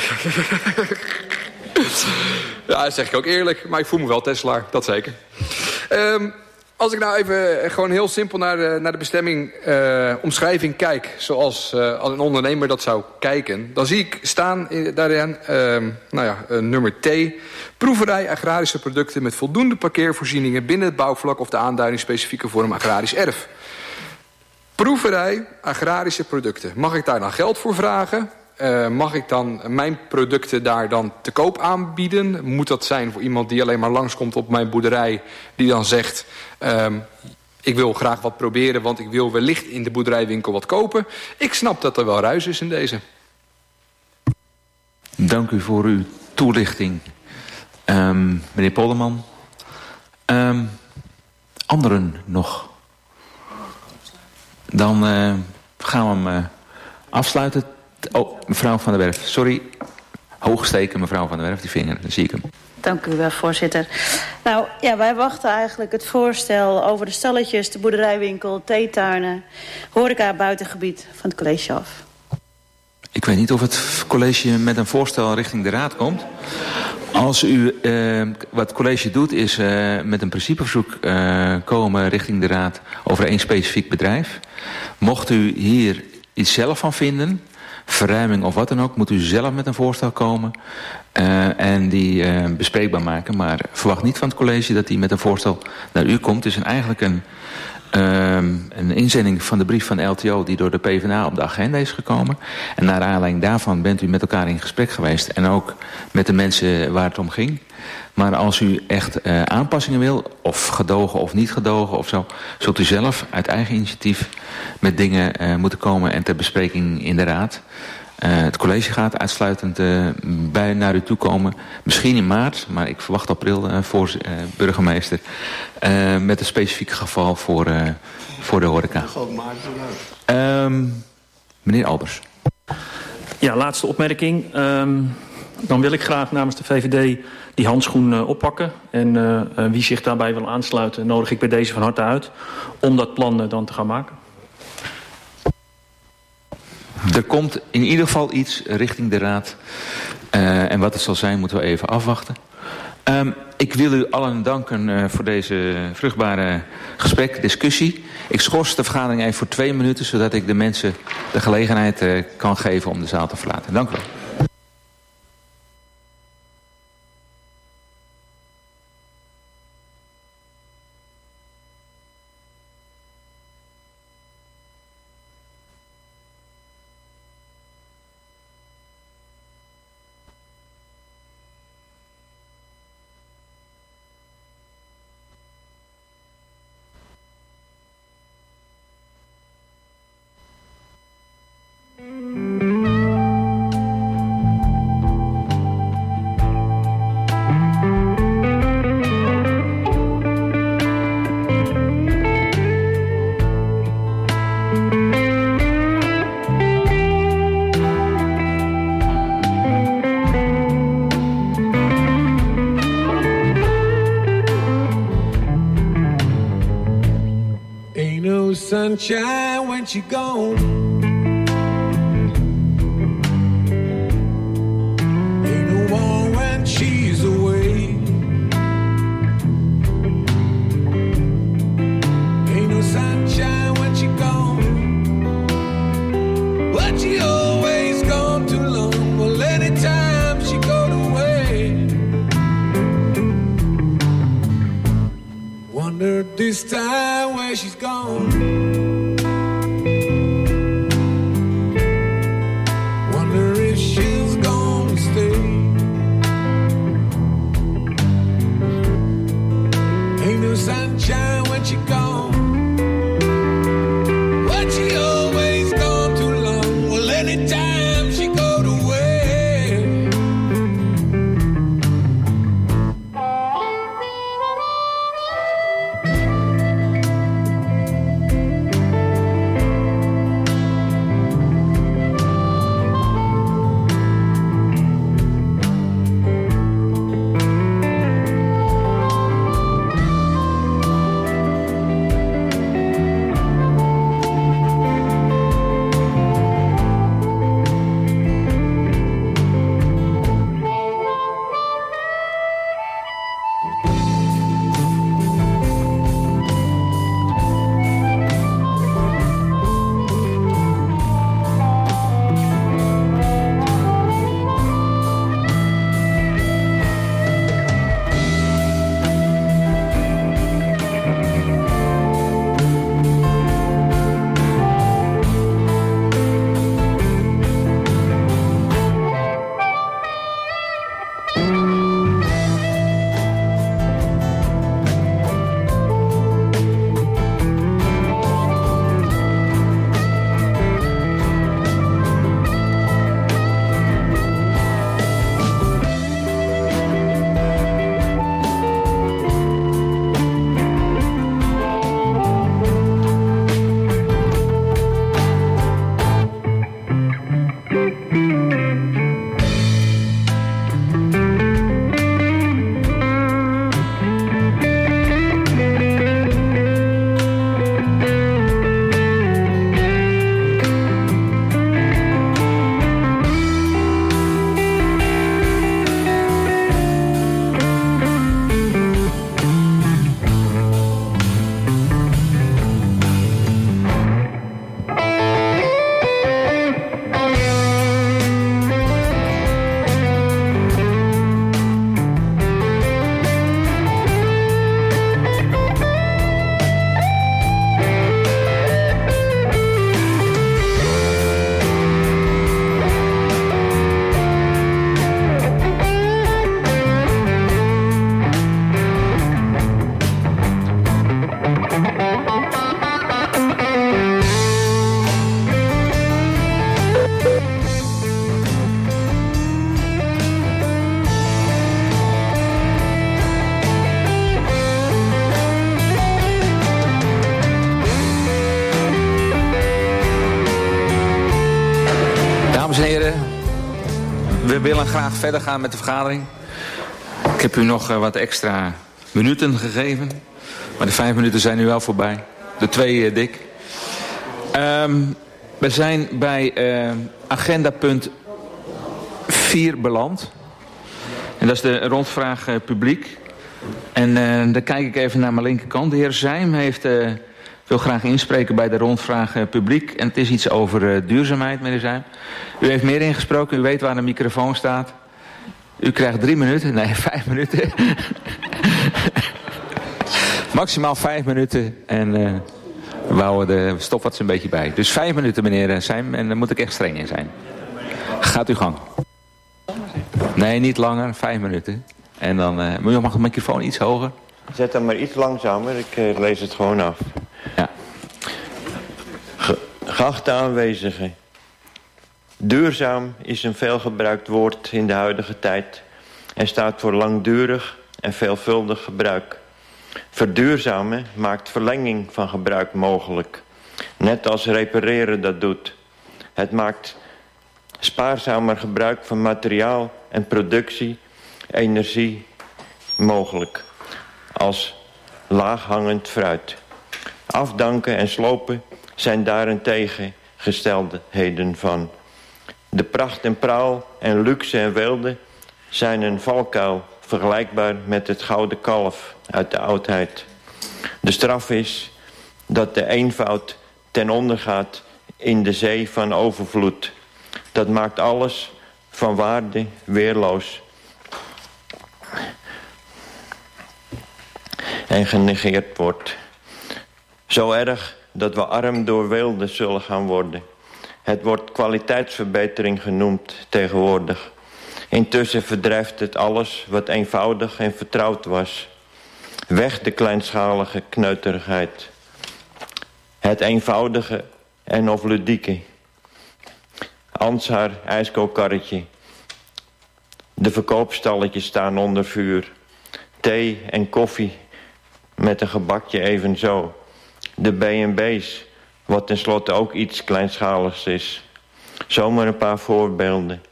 I: ja, dat zeg ik ook eerlijk. Maar ik voel me wel Tesla, dat zeker. Um, als ik nou even gewoon heel simpel naar de, naar de bestemming uh, omschrijving kijk... zoals uh, als een ondernemer dat zou kijken... dan zie ik staan in, daarin, uh, nou ja, uh, nummer T... proeverij agrarische producten met voldoende parkeervoorzieningen... binnen het bouwvlak of de aanduiding specifieke vorm agrarisch erf. Proeverij agrarische producten. Mag ik daar dan geld voor vragen... Uh, mag ik dan mijn producten daar dan te koop aanbieden? Moet dat zijn voor iemand die alleen maar langskomt op mijn boerderij... die dan zegt, um, ik wil graag wat proberen... want ik wil wellicht in de boerderijwinkel wat kopen. Ik snap dat er wel ruis is in deze.
B: Dank u voor uw toelichting, um, meneer Polderman. Um, anderen nog? Dan uh, gaan we hem uh, afsluiten... Oh, mevrouw Van der Werf. Sorry. Hoog steken, mevrouw Van der Werf, die vinger. Dan zie ik hem.
K: Dank u wel, voorzitter. Nou, ja, wij wachten eigenlijk het voorstel over de stalletjes, de boerderijwinkel, theetuinen, horeca buitengebied van het college af.
B: Ik weet niet of het college met een voorstel richting de raad komt. Als u, uh, wat het college doet, is uh, met een principeverzoek uh, komen richting de raad over één specifiek bedrijf. Mocht u hier iets zelf van vinden, verruiming of wat dan ook, moet u zelf met een voorstel komen uh, en die uh, bespreekbaar maken. Maar verwacht niet van het college dat die met een voorstel naar u komt. Het is een, eigenlijk een, uh, een inzending van de brief van L T O die door de PvdA op de agenda is gekomen. En naar aanleiding daarvan bent u met elkaar in gesprek geweest en ook met de mensen waar het om ging. Maar als u echt uh, aanpassingen wil, of gedogen of niet gedogen of zo, zult u zelf uit eigen initiatief met dingen uh, moeten komen en ter bespreking in de raad. Uh, het college gaat uitsluitend uh, bij naar u toe komen. Misschien in maart, maar ik verwacht april uh, voor uh, burgemeester. Uh, met een specifiek geval voor, uh, voor de horeca. Um, meneer Albers.
E: Ja, laatste opmerking. Um, dan wil ik graag namens de V V D die handschoen uh, oppakken. En uh, uh, wie zich daarbij wil aansluiten, nodig ik bij deze van harte uit om dat plan uh, dan te gaan maken.
B: Er komt in ieder geval iets richting de raad. Uh, en wat het zal zijn, moeten we even afwachten. Um, ik wil u allen danken uh, voor deze vruchtbare gesprek, discussie. Ik schors de vergadering even voor twee minuten, zodat ik de mensen de gelegenheid uh, kan geven om de zaal te verlaten. Dank u wel.
M: Sunshine when she gone. Ain't no warm when she's away. Ain't no sunshine when she gone. But she always gone too long. Well, anytime she go away, wonder this time where she's gone. Sunshine when she gone, but she always gone too long. Well, anytime she go away,
B: willen graag verder gaan met de vergadering. Ik heb u nog uh, wat extra minuten gegeven. Maar de vijf minuten zijn nu wel voorbij. De twee uh, dik. Um, we zijn bij uh, agenda punt vier beland. En dat is de rondvraag uh, publiek. En uh, dan kijk ik even naar mijn linkerkant. De heer Zijm heeft, uh, wil graag inspreken bij de rondvraag uh, publiek. En het is iets over uh, duurzaamheid, meneer Zijm. U heeft meer ingesproken. U weet waar de microfoon staat. U krijgt drie minuten. Nee, vijf minuten. Maximaal vijf minuten. En uh, we houden de stopwatch een beetje bij. Dus vijf minuten, meneer Zijm. En daar moet ik echt streng in zijn. Gaat uw gang. Nee, niet langer. Vijf minuten. En dan uh, moet je mag de microfoon iets hoger.
N: Zet hem maar iets langzamer. Ik uh, lees het gewoon af.
B: Ja.
N: Ge geachte aanwezigen. Duurzaam is een veelgebruikt woord in de huidige tijd en staat voor langdurig en veelvuldig gebruik. Verduurzamen maakt verlenging van gebruik mogelijk, net als repareren dat doet. Het maakt spaarzamer gebruik van materiaal en productie, energie mogelijk, als laaghangend fruit. Afdanken en slopen zijn daarentegen gesteldheden van. De pracht en praal en luxe en weelde zijn een valkuil vergelijkbaar met het gouden kalf uit de oudheid. De straf is dat de eenvoud ten onder gaat in de zee van overvloed. Dat maakt alles van waarde weerloos en genegeerd wordt. Zo erg dat we arm door weelde zullen gaan worden. Het wordt kwaliteitsverbetering genoemd tegenwoordig. Intussen verdrijft het alles wat eenvoudig en vertrouwd was. Weg de kleinschalige kneuterigheid. Het eenvoudige en of ludieke. Ansar ijskookkarretje. De verkoopstalletjes staan onder vuur. Thee en koffie met een gebakje evenzo. De B en B's, wat tenslotte ook iets kleinschaligs is. Zomaar een paar voorbeelden.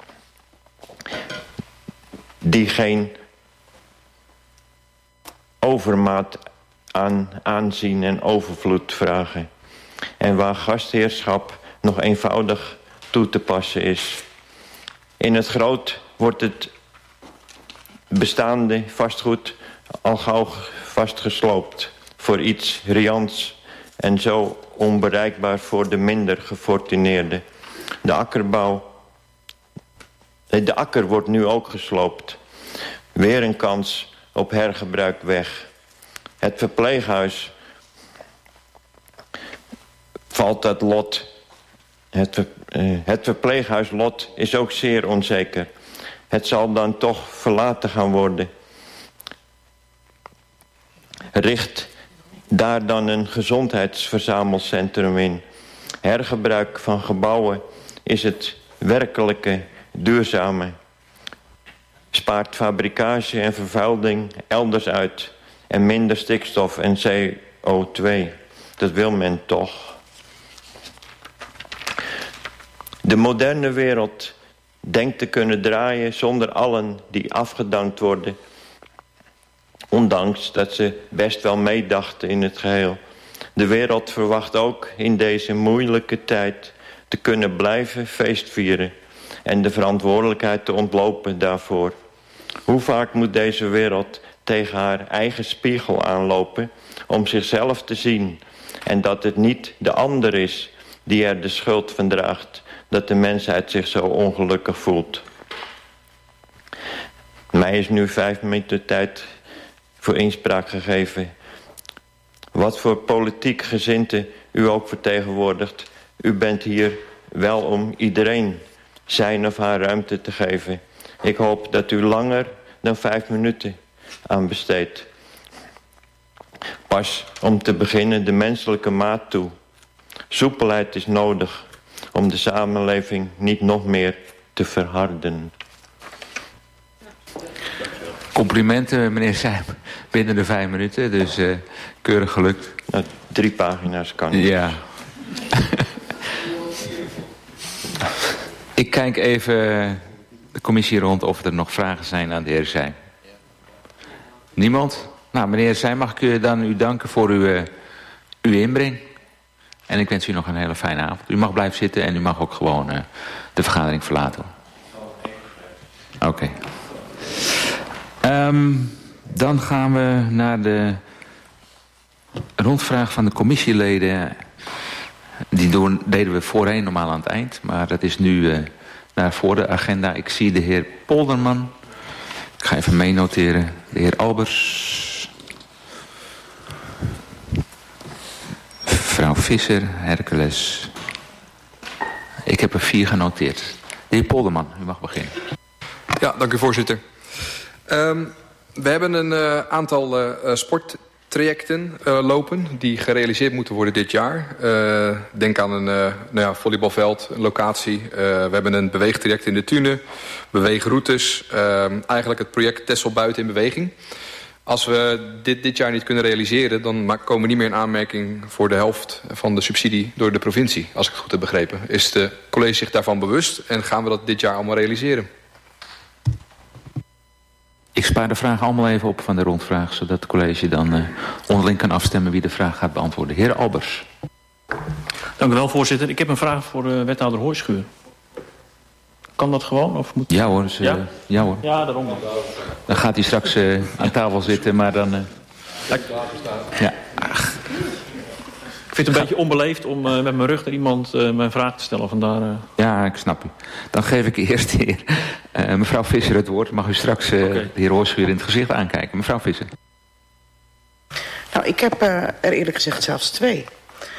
N: Die geen overmaat aan aanzien en overvloed vragen. En waar gastheerschap nog eenvoudig toe te passen is. In het groot wordt het bestaande vastgoed al gauw vastgesloopt voor iets riants en zo onbereikbaar voor de minder gefortuneerden. De akkerbouw, de akker wordt nu ook gesloopt. Weer een kans op hergebruik weg. Het verpleeghuis valt dat lot. Het, uh, het verpleeghuislot is ook zeer onzeker. Het zal dan toch verlaten gaan worden. Richt daar dan een gezondheidsverzamelcentrum in. Hergebruik van gebouwen is het werkelijke duurzame. Spaart fabricage en vervuiling elders uit. En minder stikstof en C O twee. Dat wil men toch. De moderne wereld denkt te kunnen draaien zonder allen die afgedankt worden. Ondanks dat ze best wel meedachten in het geheel. De wereld verwacht ook in deze moeilijke tijd te kunnen blijven feestvieren. En de verantwoordelijkheid te ontlopen daarvoor. Hoe vaak moet deze wereld tegen haar eigen spiegel aanlopen om zichzelf te zien. En dat het niet de ander is die er de schuld van draagt. Dat de mensheid zich zo ongelukkig voelt. Mij is nu vijf minuten tijd voor inspraak gegeven. Wat voor politiek gezinte u ook vertegenwoordigt. U bent hier wel om iedereen zijn of haar ruimte te geven. Ik hoop dat u langer dan vijf minuten aan besteedt. Pas om te beginnen de menselijke maat toe. Soepelheid is nodig om de samenleving niet nog meer te verharden.
B: Complimenten, meneer Zijm, binnen de vijf minuten, dus uh, keurig gelukt.
N: Nou, drie pagina's kan niet.
B: Ja. Ik kijk even de commissie rond of er nog vragen zijn aan de heer Zij. Niemand? Nou, meneer Zij, mag ik u dan u danken voor uw, uh, uw inbreng. En ik wens u nog een hele fijne avond. U mag blijven zitten en u mag ook gewoon uh, de vergadering verlaten. Oké. Okay. Um, dan gaan we naar de rondvraag van de commissieleden. Die doen, deden we voorheen normaal aan het eind. Maar dat is nu uh, naar voor de agenda. Ik zie de heer Polderman. Ik ga even meenoteren. De heer Albers. Mevrouw Visser, Hercules. Ik heb er vier genoteerd. De heer Polderman, u mag beginnen.
I: Ja, dank u voorzitter. Um, we hebben een uh, aantal uh, sporttrajecten uh, lopen die gerealiseerd moeten worden dit jaar. Uh, denk aan een uh, nou ja, volleybalveld, een locatie. Uh, we hebben een beweegtraject in de Tunen, beweegroutes. Uh, eigenlijk het project Texel Buiten in Beweging. Als we dit dit jaar niet kunnen realiseren, dan komen we niet meer in aanmerking voor de helft van de subsidie door de provincie. Als ik het goed heb begrepen. Is de college zich daarvan bewust en gaan we dat dit jaar allemaal realiseren?
B: Ik spaar de vragen allemaal even op van de rondvraag, zodat het college dan uh, onderling kan afstemmen wie de vraag gaat beantwoorden. Heer Albers.
E: Dank u wel, voorzitter. Ik heb een vraag voor uh, wethouder Hooischuur. Kan dat gewoon? Of moet...
B: Ja hoor. Dus, uh,
E: ja?
B: ja hoor.
E: Ja, daarom.
B: Dan gaat hij straks uh, aan tafel zitten, maar dan... Uh... Ja. Ach.
E: Ik vind het een beetje onbeleefd om uh, met mijn rug naar iemand uh, mijn vraag te stellen. Vandaar, uh...
B: Ja, ik snap u. Dan geef ik eerst de heer uh, mevrouw Visser het woord. Mag u straks uh, okay. de heer Hooischuur in het gezicht aankijken. Mevrouw Visser.
G: Nou, ik heb uh, er eerlijk gezegd zelfs twee.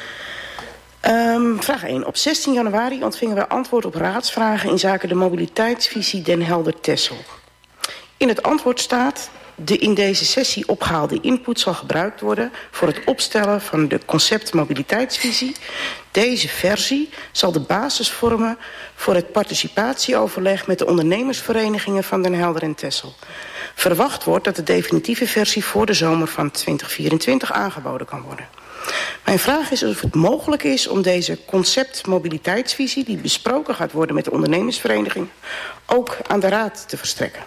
G: Um, vraag één. Op zestien januari ontvingen we antwoord op raadsvragen in zaken de mobiliteitsvisie Den Helder-Texel. In het antwoord staat: de in deze sessie opgehaalde input zal gebruikt worden voor het opstellen van de concept mobiliteitsvisie. Deze versie zal de basis vormen voor het participatieoverleg met de ondernemersverenigingen van Den Helder en Texel. Verwacht wordt dat de definitieve versie voor de zomer van twintig vierentwintig aangeboden kan worden. Mijn vraag is of het mogelijk is om deze concept-mobiliteitsvisie, die besproken gaat worden met de ondernemersvereniging, ook aan de raad te verstrekken.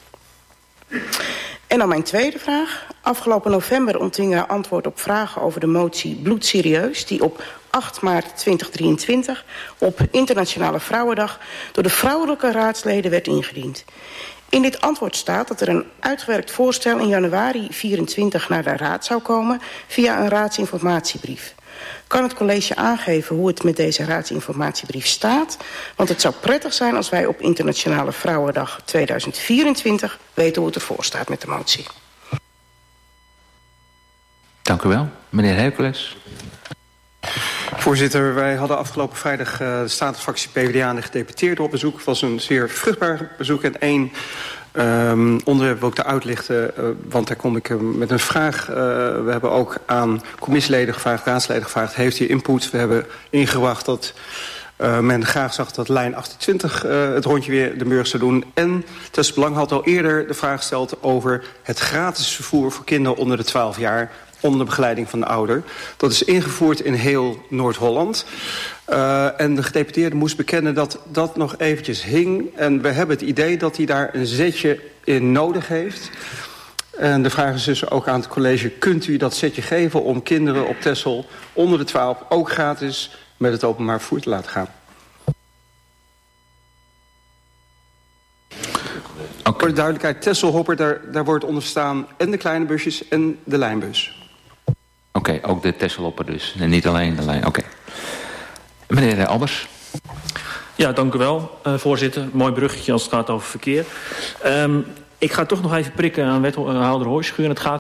G: En dan mijn tweede vraag. Afgelopen november ontvingen we antwoord op vragen over de motie Bloedserieus, die op acht maart tweeduizend drieëntwintig op Internationale Vrouwendag door de vrouwelijke raadsleden werd ingediend. In dit antwoord staat dat er een uitgewerkt voorstel in januari vierentwintig naar de raad zou komen via een raadsinformatiebrief. Kan het college aangeven hoe het met deze raadsinformatiebrief staat? Want het zou prettig zijn als wij op Internationale Vrouwendag tweeduizend vierentwintig weten hoe het ervoor staat met de motie.
B: Dank u wel. Meneer Hercules.
O: Voorzitter, wij hadden afgelopen vrijdag uh, de statenfractie P v d A en de gedeputeerden op bezoek. Het was een zeer vruchtbaar bezoek en één um, onderwerp wil ik daar uitlichten, uh, want daar kom ik uh, met een vraag. Uh, we hebben ook aan commissieleden gevraagd, raadsleden gevraagd, heeft u input? We hebben ingebracht dat uh, men graag zag dat lijn achtentwintig uh, het rondje weer de burg zou doen. En Tess Belang had al eerder de vraag gesteld over het gratis vervoer voor kinderen onder de twaalf jaar... onder de begeleiding van de ouder. Dat is ingevoerd in heel Noord-Holland. Uh, en de gedeputeerde moest bekennen dat dat nog eventjes hing. En we hebben het idee dat hij daar een zetje in nodig heeft. En de vraag is dus ook aan het college: kunt u dat zetje geven om kinderen op Texel onder de twaalf ook gratis met het openbaar vervoer te laten gaan? Okay. Voor de duidelijkheid, Texelhopper, daar, daar wordt onder staan en de kleine busjes en de lijnbus.
B: Oké, okay, ook de Texelhopper dus. En niet alleen de lijn. Oké. Okay. Meneer Albers.
E: Ja, dank u wel, uh, voorzitter. Mooi bruggetje als het gaat over verkeer. Um, ik ga toch nog even prikken aan wethouder Hooischuur. Het gaat